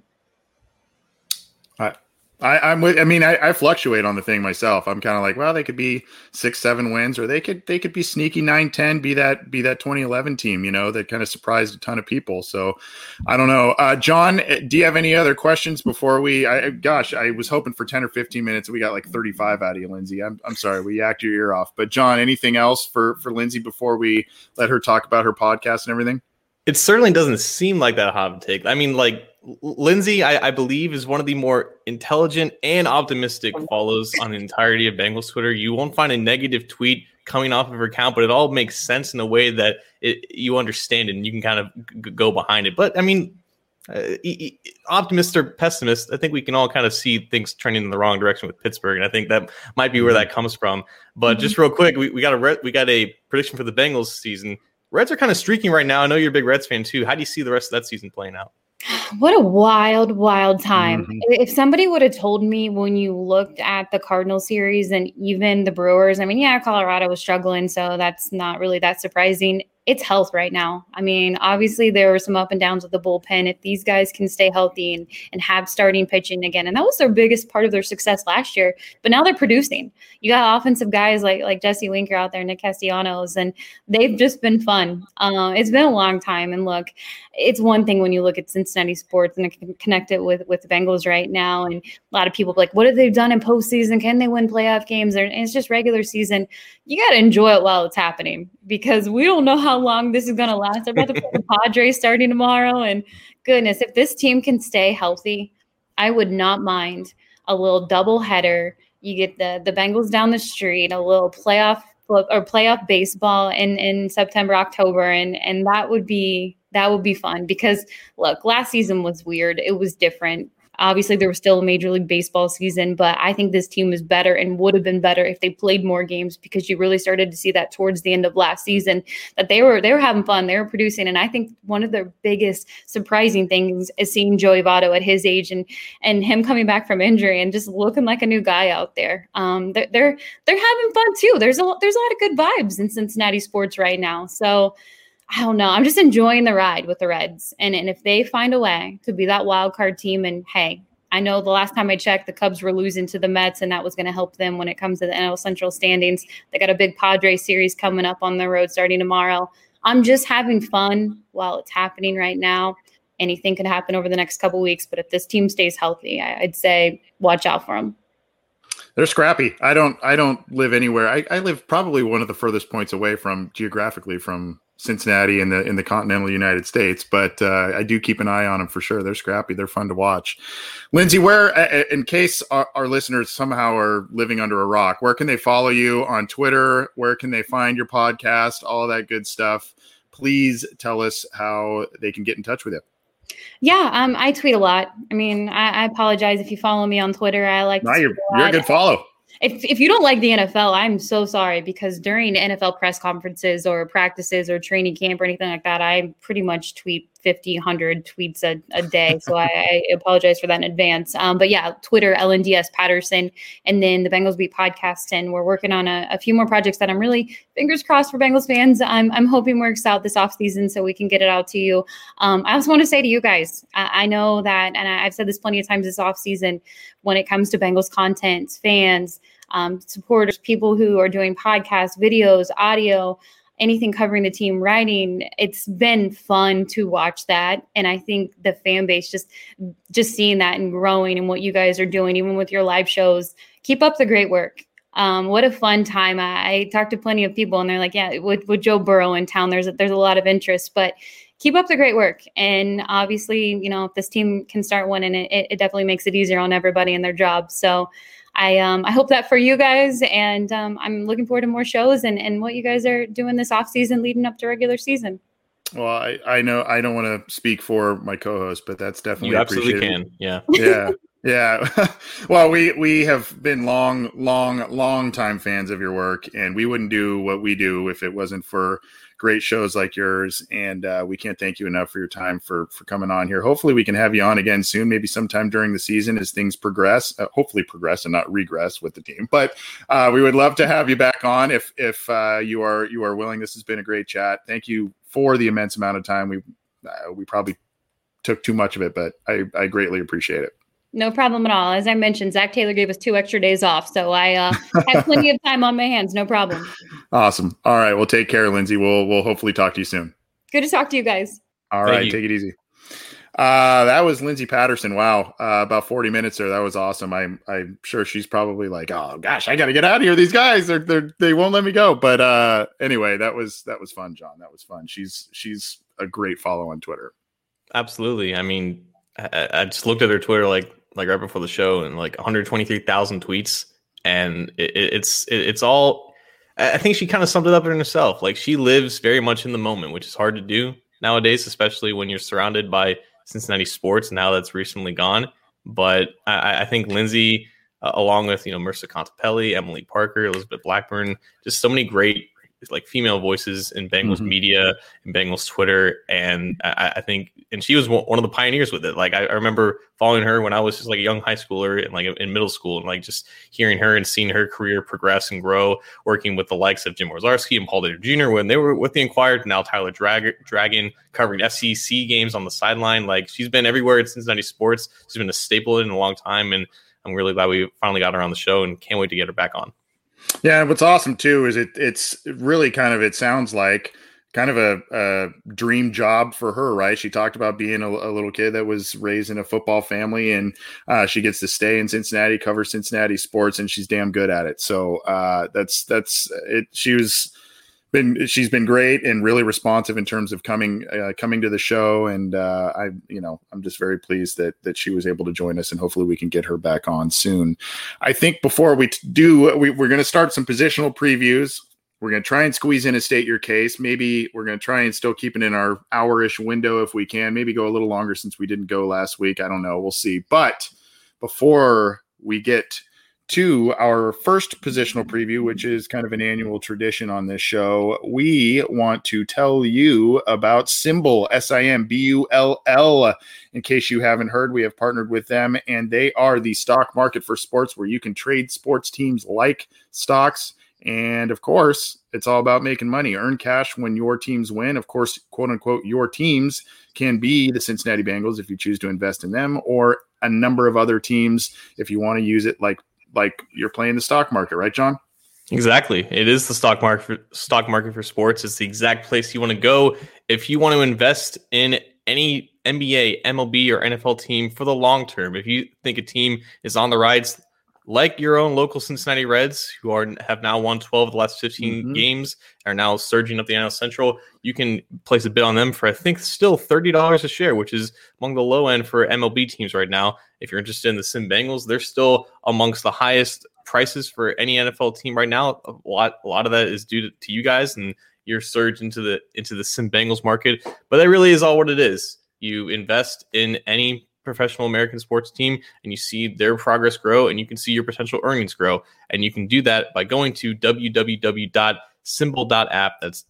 I'm with. I mean, I fluctuate on the thing myself. I'm kind of like, well, they could be 6-7 wins, or they could be sneaky 9-10, be that 2011 team, that kind of surprised a ton of people. So I don't know. John, do you have any other questions before we? I was hoping for 10 or 15 minutes. We got like 35 out of you, Lindsay. I'm sorry, we yacked your ear off. But John, anything else for Lindsay before we let her talk about her podcast and everything? It certainly doesn't seem like that hot take. I mean, like Lindsay, I believe, is one of the more intelligent and optimistic follows on the entirety of Bengals Twitter. You won't find a negative tweet coming off of her account, but it all makes sense in a way that you understand it and you can kind of go behind it. But I mean, optimist or pessimist, I think we can all kind of see things trending in the wrong direction with Pittsburgh, and I think that might be where that comes from. But just real quick, we got a prediction for the Bengals season. Reds are kind of streaking right now. I know you're a big Reds fan too. How do you see the rest of that season playing out? What a wild time. If somebody would have told me when you looked at the Cardinals series and even the Brewers, I mean, yeah, Colorado was struggling, so that's not really that surprising. It's health right now. I mean, obviously there were some up and downs with the bullpen. If these guys can stay healthy and have starting pitching again, and that was their biggest part of their success last year, but now they're producing. You got offensive guys like Jesse Winker out there, Nick Castellanos, and they've just been fun. It's been a long time. And look, it's one thing when you look at Cincinnati sports and connect it with the Bengals right now. And a lot of people like, what have they done in postseason? Can they win playoff games? And it's just regular season. You got to enjoy it while it's happening because we don't know how long this is going to last. They're about to play the Padres starting tomorrow. And goodness, if this team can stay healthy, I would not mind a little double header. You get the Bengals down the street, a little playoff baseball in September, October. And that would be fun because look, last season was weird. It was different. Obviously, there was still a Major League Baseball season, but I think this team is better and would have been better if they played more games because you really started to see that towards the end of last season that they were having fun, they were producing, and I think one of their biggest surprising things is seeing Joey Votto at his age and him coming back from injury and just looking like a new guy out there. They're having fun too. There's a lot of good vibes in Cincinnati sports right now, so. I don't know. I'm just enjoying the ride with the Reds. And if they find a way to be that wild card team, and hey, I know the last time I checked, the Cubs were losing to the Mets, and that was going to help them when it comes to the NL Central standings. They got a big Padres series coming up on the road starting tomorrow. I'm just having fun while it's happening right now. Anything could happen over the next couple of weeks, but if this team stays healthy, I'd say watch out for them. They're scrappy. I don't live anywhere. I live probably one of the furthest points away geographically from Cincinnati in the continental United States, but I do keep an eye on them for sure. They're scrappy. They're fun to watch. Lindsay, where, in case our listeners somehow are living under a rock, where can they follow you on Twitter? Where can they find your podcast? All that good stuff. Please tell us how they can get in touch with you. Yeah, I tweet a lot. I mean, I apologize if you follow me on Twitter. I like. No, you're a good follow. If you don't like the NFL, I'm so sorry because during NFL press conferences or practices or training camp or anything like that, I pretty much tweet 50, 100 tweets a day. So I apologize for that in advance. But yeah, Twitter, LNDS Patterson, and then the Bengals Beat podcast. And we're working on a few more projects that I'm really, fingers crossed for Bengals fans. I'm hoping works out this offseason so we can get it out to you. I also want to say to you guys, I know that, and I've said this plenty of times this offseason, when it comes to Bengals content, fans, supporters, people who are doing podcasts, videos, audio, anything covering the team, writing, it's been fun to watch that. And I think the fan base just seeing that and growing and what you guys are doing, even with your live shows, keep up the great work. What a fun time. I talked to plenty of people and they're like, yeah, with Joe Burrow in town, there's a lot of interest, but keep up the great work. And obviously, if this team can start winning, it definitely makes it easier on everybody and their jobs. So I hope that for you guys, and I'm looking forward to more shows and what you guys are doing this off season leading up to regular season. Well, I know I don't want to speak for my co-host, but that's definitely You absolutely appreciated. can. Yeah. Yeah. Yeah. Well, we have been long time fans of your work, and we wouldn't do what we do if it wasn't for great shows like yours. And we can't thank you enough for your time for coming on here. Hopefully we can have you on again soon, maybe sometime during the season as things progress, hopefully progress and not regress with the team. But we would love to have you back on if you are willing. This has been a great chat. Thank you for the immense amount of time. We probably took too much of it, but I greatly appreciate it. No problem at all. As I mentioned, Zach Taylor gave us 2 extra days off, so I have plenty of time on my hands. No problem. Awesome. All right. Well, take care, Lindsay. We'll hopefully talk to you soon. Good to talk to you guys. All right. Take it easy. That was Lindsay Patterson. Wow. About 40 minutes there. That was awesome. I'm sure she's probably like, oh gosh, I got to get out of here. These guys, they won't let me go. But anyway, that was fun, John. That was fun. She's a great follow on Twitter. Absolutely. I mean, I just looked at her Twitter like right before the show, and like 123,000 tweets, and it's all. I think she kind of summed it up in herself. Like, she lives very much in the moment, which is hard to do nowadays, especially when you're surrounded by Cincinnati sports. Now that's recently gone, but I think Lindsay, along with Marissa Contepelli, Emily Parker, Elizabeth Blackburn, just so many great like female voices in Bengals media and Bengals Twitter. And I think, and she was one of the pioneers with it. Like, I remember following her when I was just like a young high schooler and like in middle school, and like just hearing her and seeing her career progress and grow, working with the likes of Jim Wazarski and Paul Dare Jr. when they were with the Inquirer, now Tyler Dragon covering FCC games on the sideline. Like, she's been everywhere at Cincinnati sports. She's been a staple in a long time, and I'm really glad we finally got her on the show, and can't wait to get her back on. Yeah, and what's awesome too is it's really kind of, it sounds like kind of a dream job for her, right? She talked about being a little kid that was raised in a football family, and she gets to stay in Cincinnati, cover Cincinnati sports, and she's damn good at it. So that's it. She's been great and really responsive in terms of coming to the show, and I'm just very pleased that she was able to join us, and hopefully we can get her back on soon. I think before we we're going to start some positional previews. We're going to try and squeeze in a state your case. Maybe we're going to try and still keep it in our hour-ish window if we can. Maybe go a little longer since we didn't go last week. I don't know. We'll see. But before we get to our first positional preview, which is kind of an annual tradition on this show, we want to tell you about Simbull, SIMBULL. In case you haven't heard, we have partnered with them, and they are the stock market for sports, where you can trade sports teams like stocks. And of course, it's all about making money. Earn cash when your teams win. Of course, quote unquote, your teams can be the Cincinnati Bengals if you choose to invest in them, or a number of other teams if you want to use it like you're playing the stock market, right, John? Exactly. It is the stock market for sports. It's the exact place you want to go if you want to invest in any NBA, MLB, or NFL team for the long term. If you think a team is on the rise, like your own local Cincinnati Reds, who have now won 12 of the last 15 games, are now surging up the NL Central, you can place a bid on them for, I think, still $30 a share, which is among the low end for MLB teams right now. If you're interested in the Sim Bengals, they're still amongst the highest prices for any NFL team right now. A lot of that is due to you guys and your surge into the Sim Bengals market. But that really is all what it is. You invest in any professional American sports team, and you see their progress grow, and you can see your potential earnings grow. And you can do that by going to www.simbull.app. That's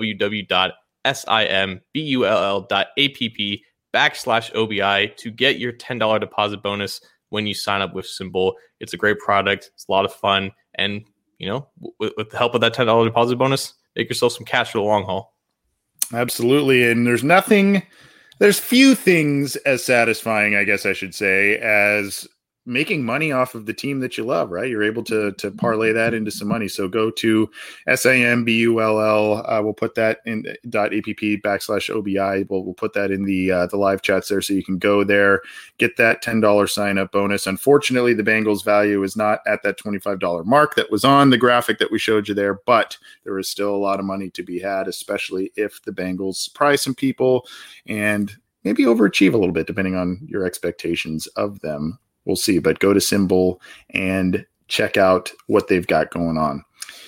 www.simbull.app/OBI to get your $10 deposit bonus when you sign up with Simbull. It's a great product. It's a lot of fun. And, with the help of that $10 deposit bonus, make yourself some cash for the long haul. Absolutely. And there's few things as satisfying, I guess I should say, as making money off of the team that you love, right? You're able to parlay that into some money. So go to SIMBULL. We'll put that in .app/OBI. We'll put that in the live chats there, so you can go there, get that $10 sign up bonus. Unfortunately, the Bengals value is not at that $25 mark that was on the graphic that we showed you there, but there is still a lot of money to be had, especially if the Bengals surprise some people and maybe overachieve a little bit, depending on your expectations of them. We'll see, but go to Simbull and check out what they've got going on.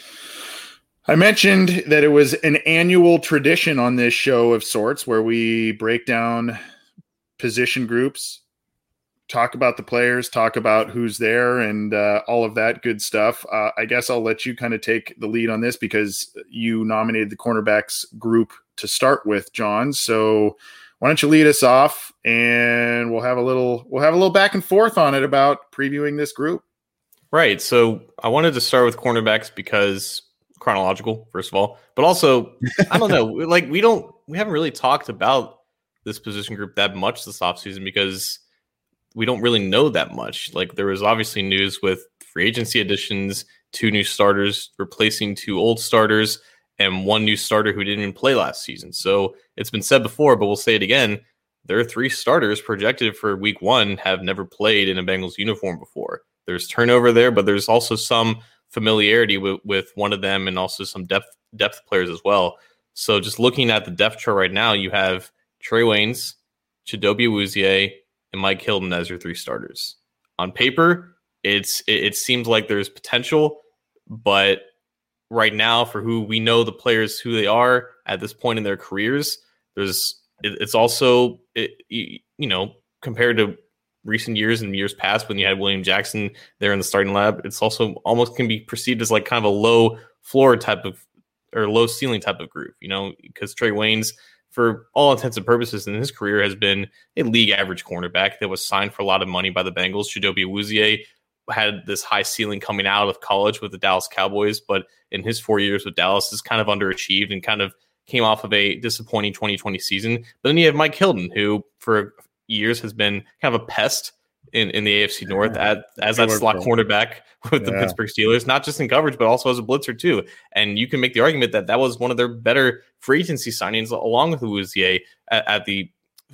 I mentioned that it was an annual tradition on this show of sorts where we break down position groups, talk about the players, talk about who's there, and all of that good stuff. I guess I'll let you kind of take the lead on this because you nominated the cornerbacks group to start with, John. So why don't you lead us off, and we'll have a little back and forth on it about previewing this group. Right. So I wanted to start with cornerbacks because chronological, first of all, but also I don't know, like we haven't really talked about this position group that much this offseason because we don't really know that much. Like there was obviously news with free agency additions, 2 new starters replacing 2 old starters, and 1 new starter who didn't even play last season. So it's been said before, but we'll say it again. There are 3 starters projected for week 1 have never played in a Bengals uniform before. There's turnover there, but there's also some familiarity with one of them and also some depth players as well. So just looking at the depth chart right now, you have Trey Waynes, Chidobe Awuzie, and Mike Hilton as your 3 starters. On paper, it seems like there's potential, but right now, for who we know the players who they are at this point in their careers, it's also compared to recent years and years past when you had William Jackson there in the starting lab, it's also almost can be perceived as like kind of a low floor type of or low ceiling type of group, because Trey Waynes, for all intents and purposes in his career, has been a league average cornerback that was signed for a lot of money by the Bengals. Chidobe Awuzie had this high ceiling coming out of college with the Dallas Cowboys, but in his 4 years with Dallas has kind of underachieved and kind of came off of a disappointing 2020 season. But then you have Mike Hilton, who for years has been kind of a pest in the AFC North as that slot cornerback with the Pittsburgh Steelers, not just in coverage, but also as a blitzer too. And you can make the argument that was one of their better free agency signings along with Awuzie at the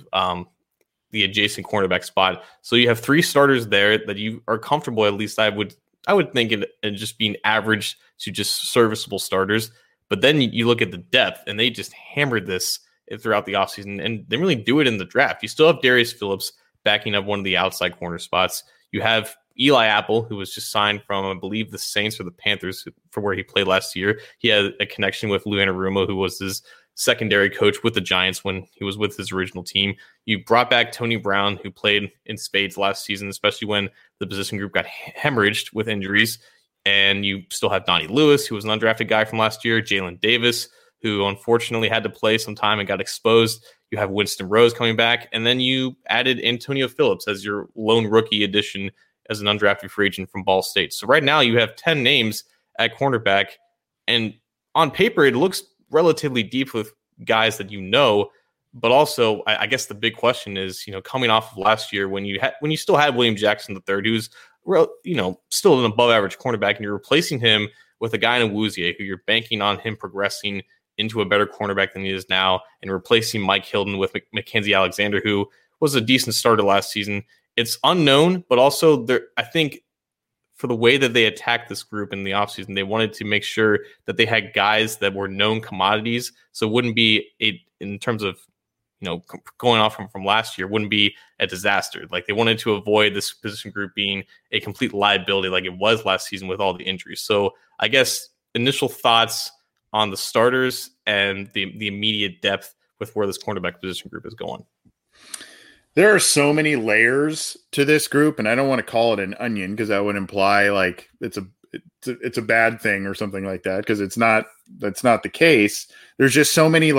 adjacent cornerback spot. So you have 3 starters there that you are comfortable, at least I would think, in just being average to just serviceable starters. But then you look at the depth, and they just hammered this throughout the offseason, and they really do it in the draft. You still have Darius Phillips backing up one of the outside corner spots. You have Eli Apple, who was just signed from, I believe, the Saints or the Panthers for where he played last year. He had a connection with Lou Anarumo, who was his secondary coach with the Giants when he was with his original team. You brought back Tony Brown, who played in spades last season, especially when the position group got hemorrhaged with injuries. And you still have Donnie Lewis, who was an undrafted guy from last year, Jalen Davis, who unfortunately had to play some time and got exposed. You have Winston Rose coming back, and then you added Antonio Phillips as your lone rookie addition as an undrafted free agent from Ball State. So right now you have 10 names at cornerback, and on paper it looks relatively deep with guys that but also I guess the big question is, coming off of last year when you still had William Jackson III, who's still an above average cornerback, and you're replacing him with a guy in Awuzie who you're banking on him progressing into a better cornerback than he is now, and replacing Mike Hilton with Mackenzie Alexander, who was a decent starter last season. It's unknown, but also I think for the way that they attacked this group in the offseason, they wanted to make sure that they had guys that were known commodities. So it wouldn't be in terms of, going off from last year, wouldn't be a disaster. Like they wanted to avoid this position group being a complete liability like it was last season with all the injuries. So I guess initial thoughts on the starters and the immediate depth with where this cornerback position group is going. There are so many layers to this group, and I don't want to call it an onion because that would imply like it's a bad thing or something like that, because that's not the case. There's just so many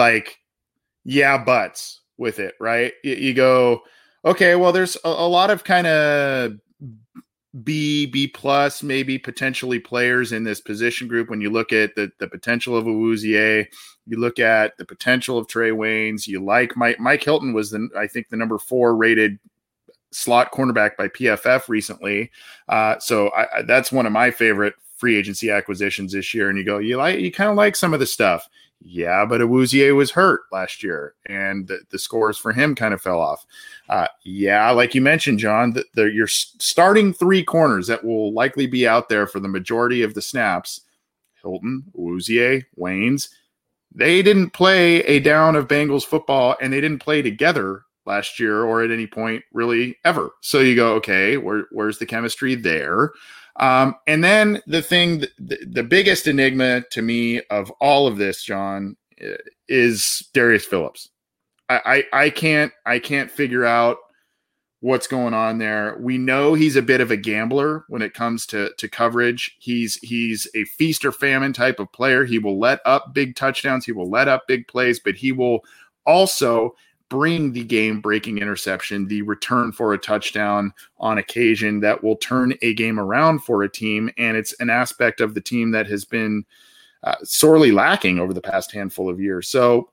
buts with it, right? You go, okay, well, there's a lot of kind of B plus, maybe potentially players in this position group. When you look at the potential of Awuzie, you look at the potential of Trey Waynes, you like Mike Hilton was I think the number 4 rated slot cornerback by PFF recently. So that's one of my favorite free agency acquisitions this year. And you go, you kind of like some of the stuff. Yeah, but Awuzie was hurt last year, and the scores for him kind of fell off. Like you mentioned, John, you're starting 3 corners that will likely be out there for the majority of the snaps. Hilton, Awuzie, Waynes. They didn't play a down of Bengals football, and they didn't play together last year or at any point really ever. So you go, okay, where's the chemistry there? And then the biggest enigma to me of all of this, John, is Darius Phillips. I can't figure out what's going on there. We know he's a bit of a gambler when it comes to coverage. He's a feast or famine type of player. He will let up big touchdowns. He will let up big plays, but he will also bring the game-breaking interception, the return for a touchdown on occasion that will turn a game around for a team. And it's an aspect of the team that has been sorely lacking over the past handful of years. So,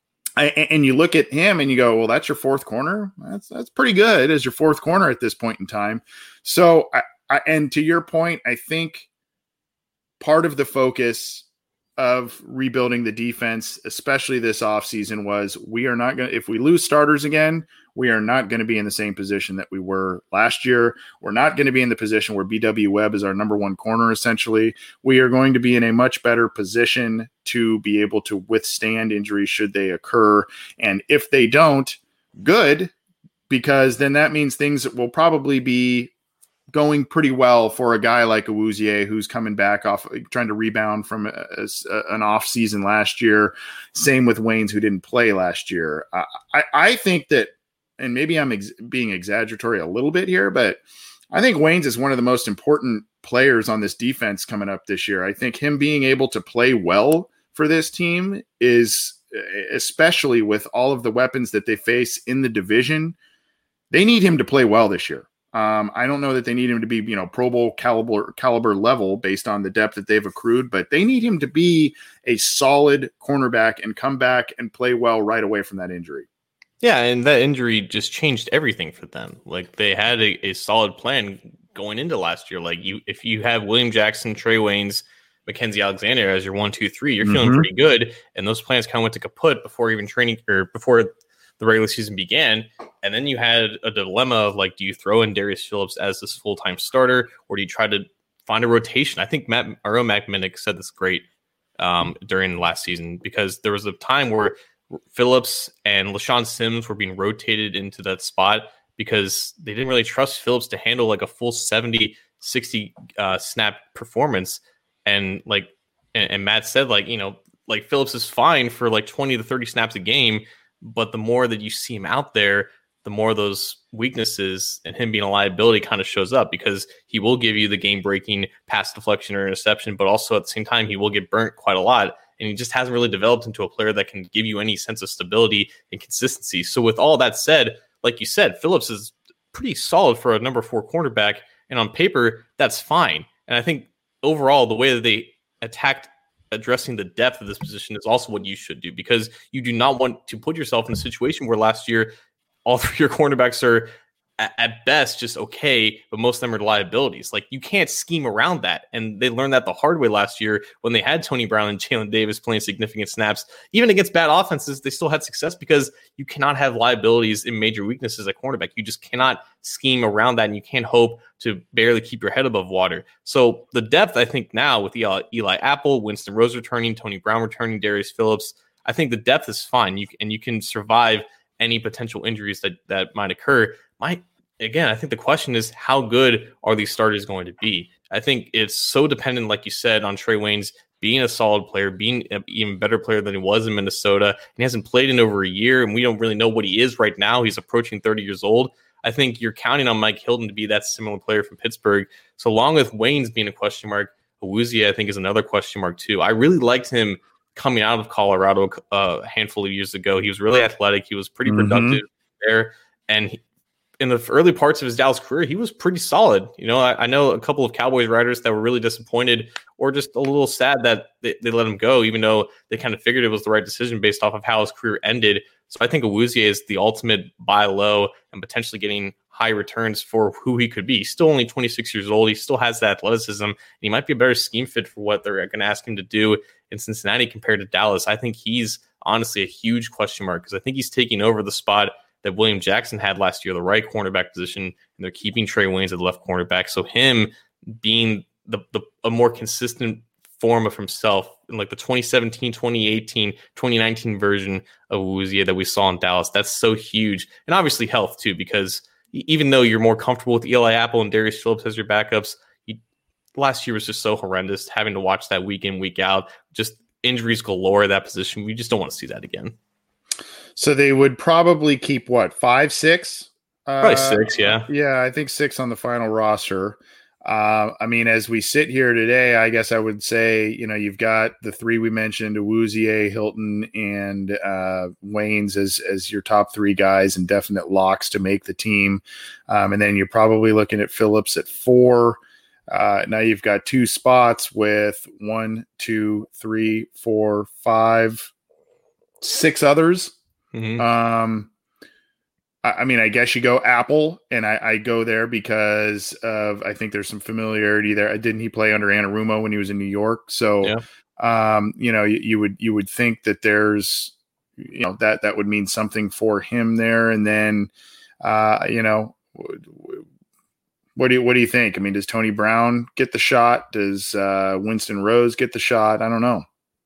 and you look at him and you go, well, that's your fourth corner. That's pretty good as your fourth corner at this point in time. So, and to your point, I think part of the focus of rebuilding the defense, especially this offseason, was we are not going to, if we lose starters again, we are not going to be in the same position that we were last year. We're not going to be in the position where BW Webb is our number one corner, essentially. We are going to be in a much better position to be able to withstand injuries should they occur. And if they don't, good, because then that means things will probably be going pretty well for a guy like Awuzie, who's coming back off, trying to rebound from an off season last year. Same with Waynes, who didn't play last year. I think that, and maybe I'm being exaggeratory a little bit here, but I think Waynes is one of the most important players on this defense coming up this year. I think him being able to play well for this team is, especially with all of the weapons that they face in the division, they need him to play well this year. I don't know that they need him to be, Pro Bowl caliber level based on the depth that they've accrued, but they need him to be a solid cornerback and come back and play well right away from that injury. Yeah, and that injury just changed everything for them. Like, they had a solid plan going into last year. Like, if you have William Jackson, Trey Waynes, Mackenzie Alexander as your 1, 2, 3, you're feeling pretty good. And those plans kind of went to kaput before even training, or before the regular season began. And then you had a dilemma of, like, do you throw in Darius Phillips as this full-time starter, or do you try to find a rotation? I think our own Matt Minnick said this great during last season, because there was a time where Phillips and LaShawn Sims were being rotated into that spot because they didn't really trust Phillips to handle like a full 70, 60 snap performance. And Matt said, like Phillips is fine for like 20 to 30 snaps a game, but the more that you see him out there, the more those weaknesses and him being a liability kind of shows up, because he will give you the game-breaking pass deflection or interception, but also at the same time, he will get burnt quite a lot. And he just hasn't really developed into a player that can give you any sense of stability and consistency. So with all that said, like you said, Phillips is pretty solid for a number 4 cornerback. And on paper, that's fine. And I think overall, the way that they attacked addressing the depth of this position is also what you should do, because you do not want to put yourself in a situation where last year all 3 of your cornerbacks are at best just okay, but most of them are liabilities. Like, you can't scheme around that. And they learned that the hard way last year when they had Tony Brown and Jalen Davis playing significant snaps. Even against bad offenses, they still had success because you cannot have liabilities in major weaknesses at cornerback. You just cannot scheme around that, and you can't hope to barely keep your head above water. So the depth, I think now with Eli Apple, Winston Rose returning, Tony Brown returning, Darius Phillips, I think the depth is fine. You can survive any potential injuries that might occur. Again, I think the question is, how good are these starters going to be? I think it's so dependent, like you said, on Trey Waynes being a solid player, being an even better player than he was in Minnesota. And he hasn't played in over a year, and we don't really know what he is right now. He's approaching 30 years old. I think you're counting on Mike Hilton to be that similar player from Pittsburgh. So along with Waynes being a question mark, Awuzie, I think, is another question mark too. I really liked him coming out of Colorado a handful of years ago. He was really athletic. He was pretty productive there. And in the early parts of his Dallas career, he was pretty solid. I know a couple of Cowboys writers that were really disappointed or just a little sad that they let him go, even though they kind of figured it was the right decision based off of how his career ended. So I think Awuzie is the ultimate buy low and potentially getting high returns for who he could be. He's still only 26 years old. He still has that athleticism, and he might be a better scheme fit for what they're going to ask him to do in Cincinnati compared to Dallas. I think he's honestly a huge question mark, because I think he's taking over the spot that William Jackson had last year, the right cornerback position, and they're keeping Trey Waynes at the left cornerback. So him being a more consistent form of himself in like the 2017, 2018, 2019 version of Awuzie that we saw in Dallas, that's so huge. And obviously health too, because even though you're more comfortable with Eli Apple and Darius Phillips as your backups, last year was just so horrendous. Having to watch that week in, week out, just injuries galore at that position. We just don't want to see that again. So they would probably keep what, 5, 6? Probably 6, yeah. Yeah, I think 6 on the final roster. I mean, as we sit here today, I guess I would say, you've got the 3 we mentioned, Awuzie, Hilton, and Waynes as your top 3 guys and definite locks to make the team. And then you're probably looking at Phillips at 4. Now you've got 2 spots with 1, 2, 3, 4, 5, 6 others. Mm-hmm. I mean, I guess you go Apple, and I go there because of, I think there's some familiarity there. Didn't he play under Anarumo when he was in New York? So, yeah. You would think that there's, that would mean something for him there. And then, what do you think? I mean, does Tony Brown get the shot? Does Winston Rose get the shot? I don't know.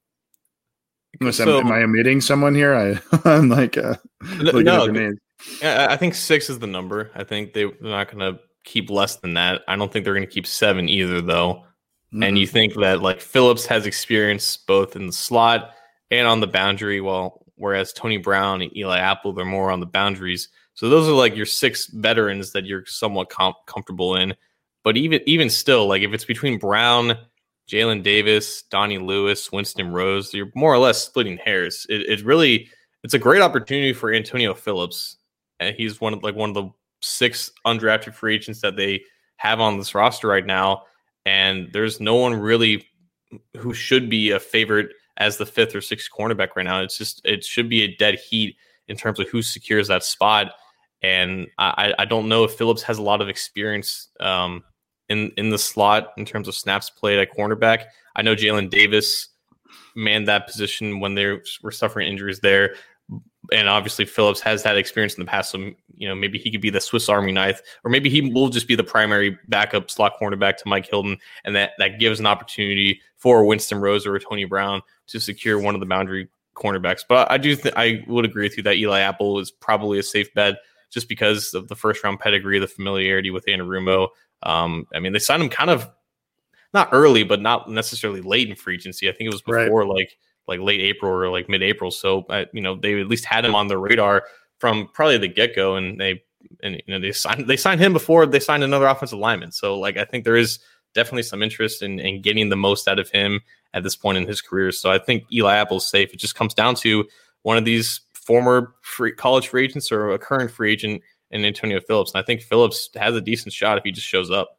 Am I omitting someone here? I'm like looking at the names. I think 6 is the number. I think they're not going to keep less than that. I don't think they're going to keep 7 either, though. Mm-hmm. And you think that like Phillips has experience both in the slot and on the boundary, whereas Tony Brown and Eli Apple, they're more on the boundaries. So those are like your 6 veterans that you're somewhat comfortable in. But even still, like if it's between Brown, Jalen Davis, Donnie Lewis, Winston Rose, you're more or less splitting hairs. It's a great opportunity for Antonio Phillips. And he's one of the 6 undrafted free agents that they have on this roster right now. And there's no one really who should be a favorite as the 5th or 6th cornerback right now. It should be a dead heat in terms of who secures that spot. And I don't know if Phillips has a lot of experience in the slot in terms of snaps played at cornerback. I know Jalen Davis manned that position when they were suffering injuries there. And obviously Phillips has had experience in the past. So, maybe he could be the Swiss Army knife, or maybe he will just be the primary backup slot cornerback to Mike Hilton. And that gives an opportunity for Winston Rose or Tony Brown to secure one of the boundary cornerbacks. But I would agree with you that Eli Apple is probably a safe bet just because of the first round pedigree, the familiarity with Anarumo. I mean, they signed him kind of not early, but not necessarily late in free agency. I think it was before like late April or like mid-April. So, they at least had him on their radar from probably the get-go, and they signed him before they signed another offensive lineman. So like, I think there is definitely some interest in getting the most out of him at this point in his career. So I think Eli Apple's safe. It just comes down to one of these former college free agents or a current free agent in Antonio Phillips. And I think Phillips has a decent shot if he just shows up.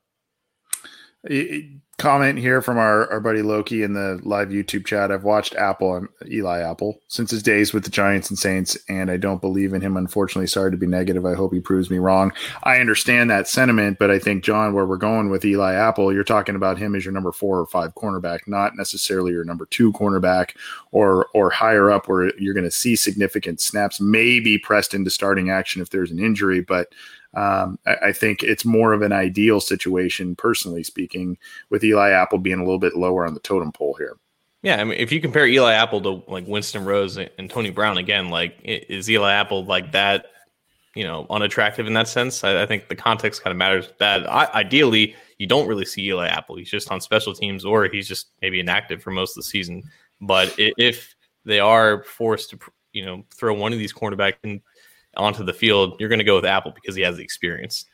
Comment here from our buddy Loki in the live YouTube chat. I've watched Eli Apple since his days with the Giants and Saints, and I don't believe in him. Unfortunately, sorry to be negative. I hope he proves me wrong. I understand that sentiment, but I think, John, where we're going with Eli Apple, you're talking about him as your number 4 or 5 cornerback, not necessarily your number 2 cornerback or higher up where you're going to see significant snaps, maybe pressed into starting action if there's an injury, but I think it's more of an ideal situation, personally speaking, with Eli Apple being a little bit lower on the totem pole here. Yeah, I mean, if you compare Eli Apple to like Winston Rose and Tony Brown, again, like, is Eli Apple like that, unattractive in that sense? I think the context kind of matters with that. Ideally, you don't really see Eli Apple. He's just on special teams, or he's just maybe inactive for most of the season. But if they are forced to, throw one of these cornerbacks onto the field, you're going to go with Apple because he has the experience.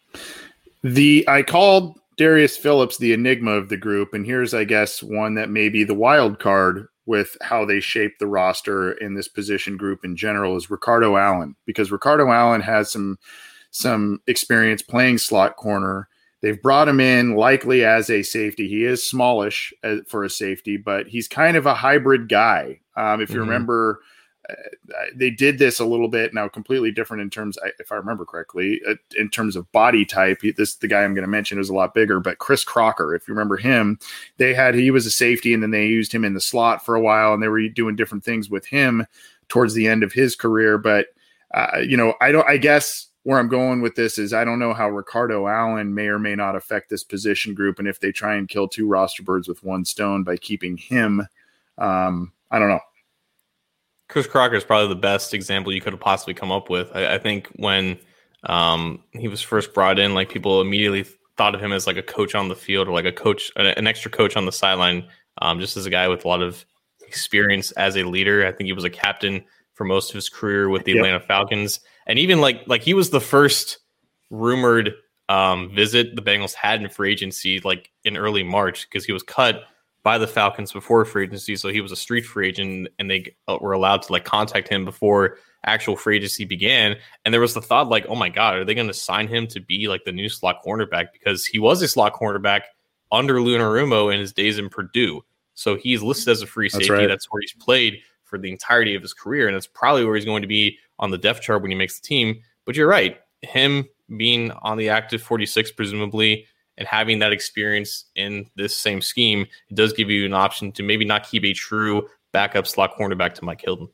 I called Darius Phillips the enigma of the group, and here's, I guess, one that may be the wild card with how they shape the roster in this position group in general is Ricardo Allen, because Ricardo Allen has some experience playing slot corner. They've brought him in likely as a safety. He is smallish for a safety, but he's kind of a hybrid guy. If you remember, they did this a little bit now, completely different in terms, if I remember correctly, in terms of body type. The guy I'm going to mention is a lot bigger, but Chris Crocker, if you remember him, he was a safety, and then they used him in the slot for a while, and they were doing different things with him towards the end of his career. But I guess where I'm going with this is I don't know how Ricardo Allen may or may not affect this position group, and if they try and kill 2 roster birds with one stone by keeping him, I don't know. Chris Crocker is probably the best example you could have possibly come up with. I think when he was first brought in, like, people immediately thought of him as like a coach on the field or like a coach, an extra coach on the sideline, just as a guy with a lot of experience as a leader. I think he was a captain for most of his career with the Atlanta Falcons. And even like he was the first rumored visit the Bengals had in free agency, like in early March, because he was cut by the Falcons before free agency. So he was a street free agent, and they were allowed to like contact him before actual free agency began. And there was the thought like, oh my God, are they going to sign him to be like the new slot cornerback? Because he was a slot cornerback under Lou Anarumo in his days in Purdue. So he's listed as a free safety. That's right. That's where he's played for the entirety of his career. And that's probably where he's going to be on the depth chart when he makes the team. But you're right. Him being on the active 46, presumably, and having that experience in this same scheme, it does give you an option to maybe not keep a true backup slot cornerback to Mike Hilton.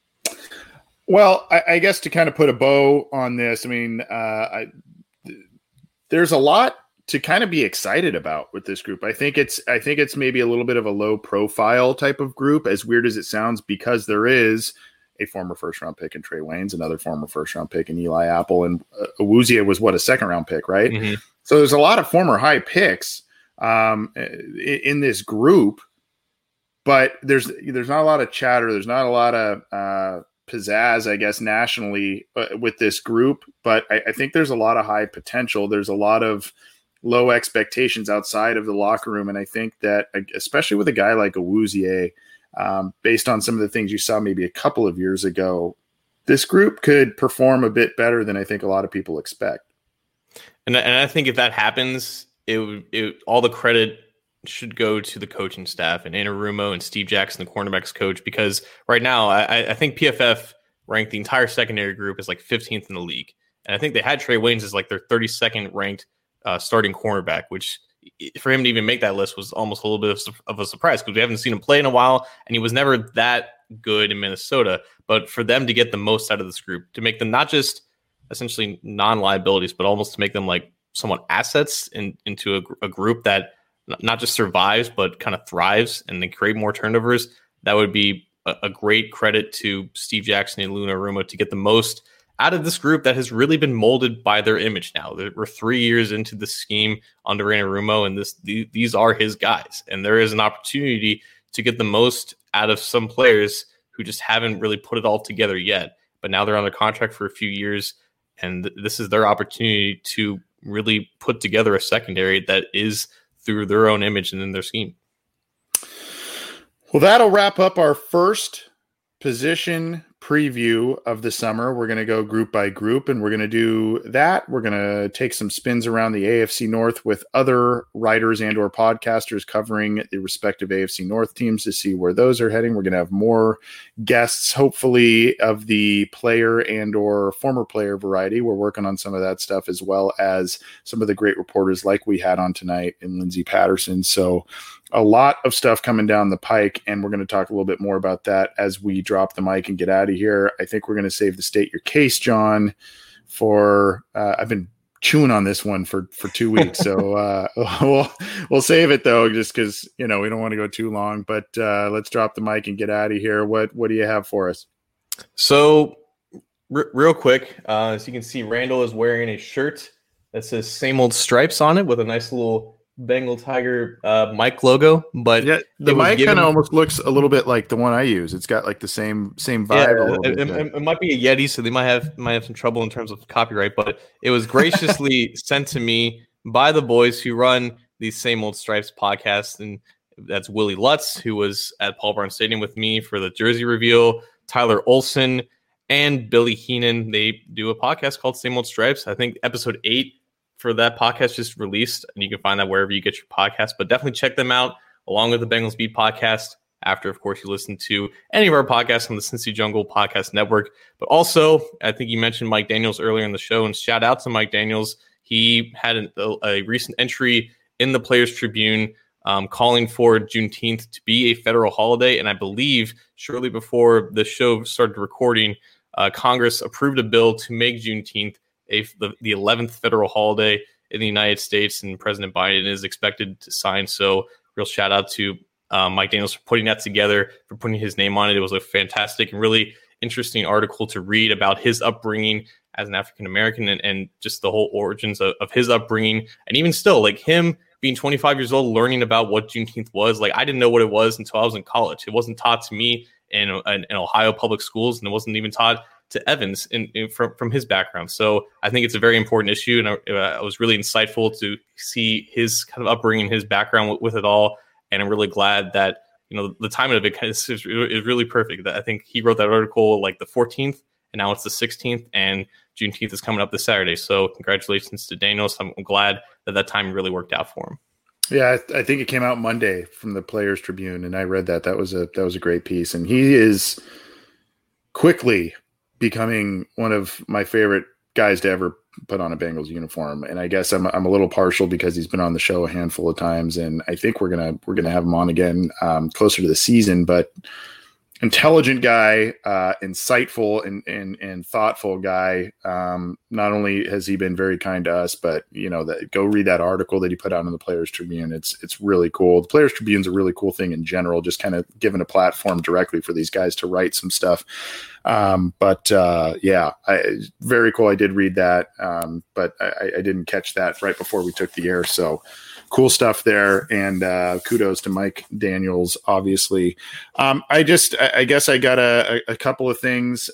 Well, I guess to kind of put a bow on this, I mean, there's a lot to kind of be excited about with this group. I think it's maybe a little bit of a low profile type of group, as weird as it sounds, because there is a former first-round pick in Trey Waynes, another former first-round pick in Eli Apple, and Awuzie was a second-round pick, right? Mm-hmm. So there's a lot of former high picks in this group, but there's not a lot of chatter. There's not a lot of pizzazz, I guess, nationally with this group. But I think there's a lot of high potential. There's a lot of low expectations outside of the locker room, and I think that, especially with a guy like Awuzie, based on some of the things you saw maybe a couple of years ago, this group could perform a bit better than I think a lot of people expect. And I think if that happens, all the credit should go to the coaching staff and Anarumo and Steve Jackson, the cornerbacks coach, because right now I think PFF ranked the entire secondary group as like 15th in the league. And I think they had Trey Waynes as like their 32nd ranked starting cornerback, which for him to even make that list was almost a little bit of a surprise because we haven't seen him play in a while, and he was never that good in Minnesota. But for them to get the most out of this group, to make them not just essentially non-liabilities, but almost to make them like somewhat assets into a group that not just survives, but kind of thrives and they create more turnovers, that would be a great credit to Steve Jackson and Lou Anarumo to get the most out of this group that has really been molded by their image now. We're 3 years into the scheme under Anarumo, and these are his guys. And there is an opportunity to get the most out of some players who just haven't really put it all together yet. But now they're under contract for a few years, and this is their opportunity to really put together a secondary that is through their own image and in their scheme. Well, that'll wrap up our first position preview of the summer. We're going to go group by group, and we're going to do that. We're going to take some spins around the AFC North with other writers and or podcasters covering the respective AFC North teams to see where those are heading. We're going to have more guests, hopefully, of the player and or former player variety. We're working on some of that stuff, as well as some of the great reporters like we had on tonight in Lindsey Patterson. So a lot of stuff coming down the pike, and we're going to talk a little bit more about that as we drop the mic and get out of here. I think we're going to save the state your case, John, for I've been chewing on this one for 2 weeks. So we'll save it, though, just because, we don't want to go too long. But let's drop the mic and get out of here. What do you have for us? So real quick, as you can see, Randall is wearing a shirt that says Same Old Stripes on it with a nice little Bengal Tiger mic logo, but yeah, the mic kind of almost looks a little bit like the one I use. It's got like the same vibe. Yeah, it might be a Yeti, so they might have some trouble in terms of copyright. But it was graciously sent to me by the boys who run the Same Old Stripes podcast, and that's Willie Lutz, who was at Paul Brown Stadium with me for the jersey reveal, Tyler Olson, and Billy Heenan. They do a podcast called Same Old Stripes. I think episode 8 for that podcast just released, and you can find that wherever you get your podcast. But definitely check them out, along with the Bengals Beat podcast, after, of course, you listen to any of our podcasts on the Cincy Jungle Podcast Network. But also, I think you mentioned Mike Daniels earlier in the show, and shout out to Mike Daniels. He had a recent entry in the Players Tribune calling for Juneteenth to be a federal holiday, and I believe shortly before the show started recording, Congress approved a bill to make Juneteenth the 11th federal holiday in the United States, and President Biden is expected to sign. So real shout out to Mike Daniels for putting that together, for putting his name on it. It was a fantastic and really interesting article to read about his upbringing as an African American, and just the whole origins of his upbringing. And even still, like him being 25 years old, learning about what Juneteenth was. Like I didn't know what it was until I was in college. It wasn't taught to me in Ohio public schools, and it wasn't even taught to Evans from his background. So I think it's a very important issue, and it was really insightful to see his kind of upbringing, his background with it all. And I'm really glad that, you know, the timing of it is really perfect. That I think he wrote that article like the 14th, and now it's the 16th, and Juneteenth is coming up this Saturday. So congratulations to Daniels. I'm glad that timing really worked out for him. Yeah, I think it came out Monday from the Players Tribune, and I read that. That was a great piece, and he is quickly becoming one of my favorite guys to ever put on a Bengals uniform. And I guess I'm a little partial because he's been on the show a handful of times, and I think we're gonna have him on again closer to the season. But intelligent guy, insightful and thoughtful guy. Not only has he been very kind to us, but you know, go read that article that he put out in the Players Tribune. It's really cool. The Players Tribune's a really cool thing in general, just kind of giving a platform directly for these guys to write some stuff. Yeah, very cool. I did read that, but I didn't catch that right before we took the air. So cool stuff there. And kudos to Mike Daniels, obviously. I guess I got a couple of things.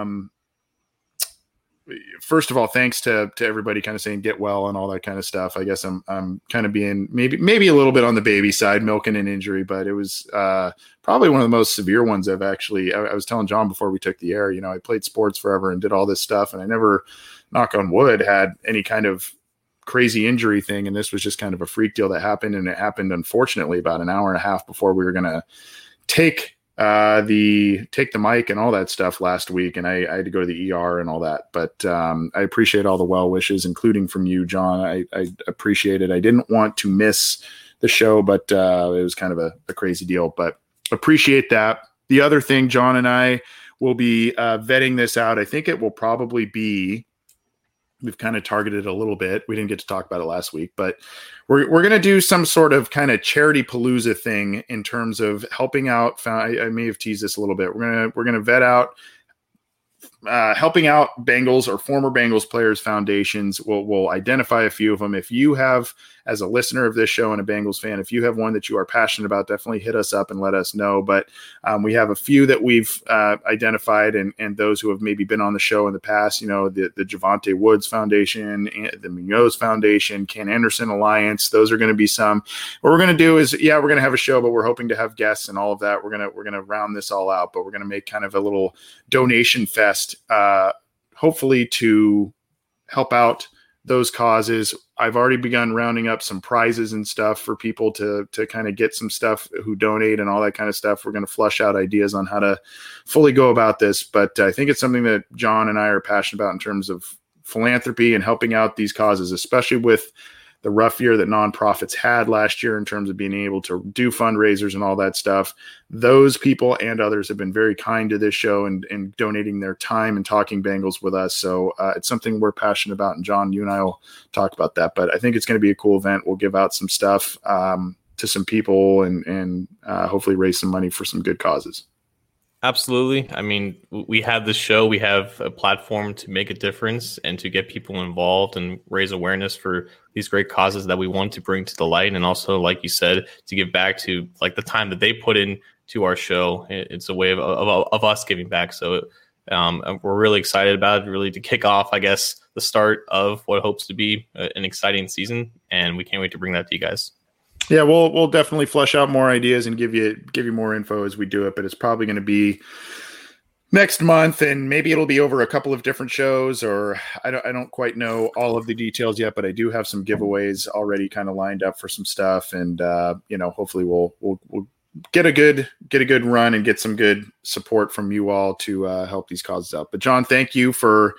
First of all, thanks to everybody kind of saying get well and all that kind of stuff. I guess I'm kind of being maybe a little bit on the baby side, milking an injury, but it was probably one of the most severe ones I've actually. I was telling John before we took the air, you know, I played sports forever and did all this stuff, and I never, knock on wood, had any kind of crazy injury thing. And this was just kind of a freak deal that happened, and it happened unfortunately about an hour and a half before we were going to take the mic and all that stuff last week, and I had to go to the ER and all that. But I appreciate all the well wishes, including from you, John. I appreciate it. I didn't want to miss the show, but it was kind of a crazy deal. But appreciate that. The other thing, John and I will be vetting this out. I think it will probably be. We've kind of targeted a little bit. We didn't get to talk about it last week, but we're going to do some sort of kind of charity palooza thing in terms of helping out. I may have teased this a little bit. We're going to vet out helping out Bengals or former Bengals players foundations. We'll identify a few of them. If you have, as a listener of this show and a Bengals fan, if you have one that you are passionate about, definitely hit us up and let us know. But we have a few that we've identified, and those who have maybe been on the show in the past, you know, the Javonte Woods Foundation, the Munoz Foundation, Ken Anderson Alliance. Those are going to be some. What we're going to do is, we're going to have a show, but we're hoping to have guests and all of that. We're going to round this all out, but we're going to make kind of a little donation fest, hopefully to help out those causes. I've already begun rounding up some prizes and stuff for people to kind of get some stuff who donate and all that kind of stuff. We're going to flush out ideas on how to fully go about this, but I think it's something that John and I are passionate about in terms of philanthropy and helping out these causes, especially with the rough year that nonprofits had last year in terms of being able to do fundraisers and all that stuff. Those people and others have been very kind to this show and donating their time and talking Bengals with us. So it's something we're passionate about. And John, you and I will talk about that, but I think it's going to be a cool event. We'll give out some stuff to some people and hopefully raise some money for some good causes. Absolutely. I mean, we have this show, we have a platform to make a difference and to get people involved and raise awareness for these great causes that we want to bring to the light. And also, like you said, to give back to like the time that they put in to our show. It's a way of us giving back. So we're really excited about it, really to kick off, I guess, the start of what hopes to be an exciting season. And we can't wait to bring that to you guys. Yeah, we'll definitely flesh out more ideas and give you more info as we do it, but it's probably going to be next month, and maybe it'll be over a couple of different shows, or I don't quite know all of the details yet, but I do have some giveaways already kind of lined up for some stuff, and hopefully we'll get a good run and get some good support from you all to help these causes out. But John, thank you for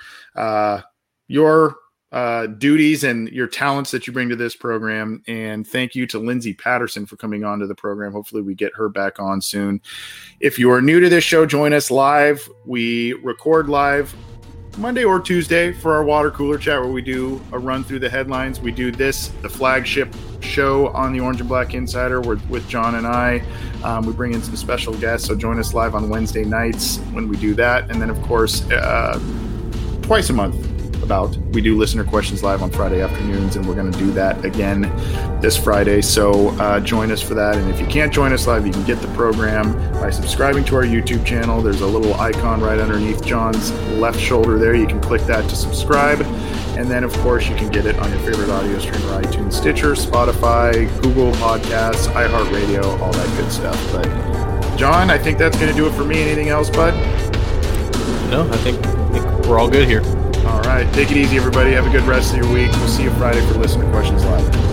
your duties and your talents that you bring to this program. And thank you to Lindsay Patterson for coming on to the program. Hopefully we get her back on soon. If you are new to this show, join us live. We record live Monday or Tuesday for our water cooler chat, where we do a run through the headlines. We do the flagship show on the Orange and Black Insider with John and I. We bring in some special guests. So join us live on Wednesday nights when we do that. And then of course, twice a month. We do listener questions live on Friday afternoons, and we're going to do that again this Friday. So join us for that. And if you can't join us live, you can get the program by subscribing to our YouTube channel. There's a little icon right underneath John's left shoulder there. You can click that to subscribe. And then, of course, you can get it on your favorite audio streamer, iTunes, Stitcher, Spotify, Google Podcasts, iHeartRadio, all that good stuff. But, John, I think that's going to do it for me. Anything else, bud? No, I think we're all good here. All right. Take it easy, everybody. Have a good rest of your week. We'll see you Friday for Listener Questions Live.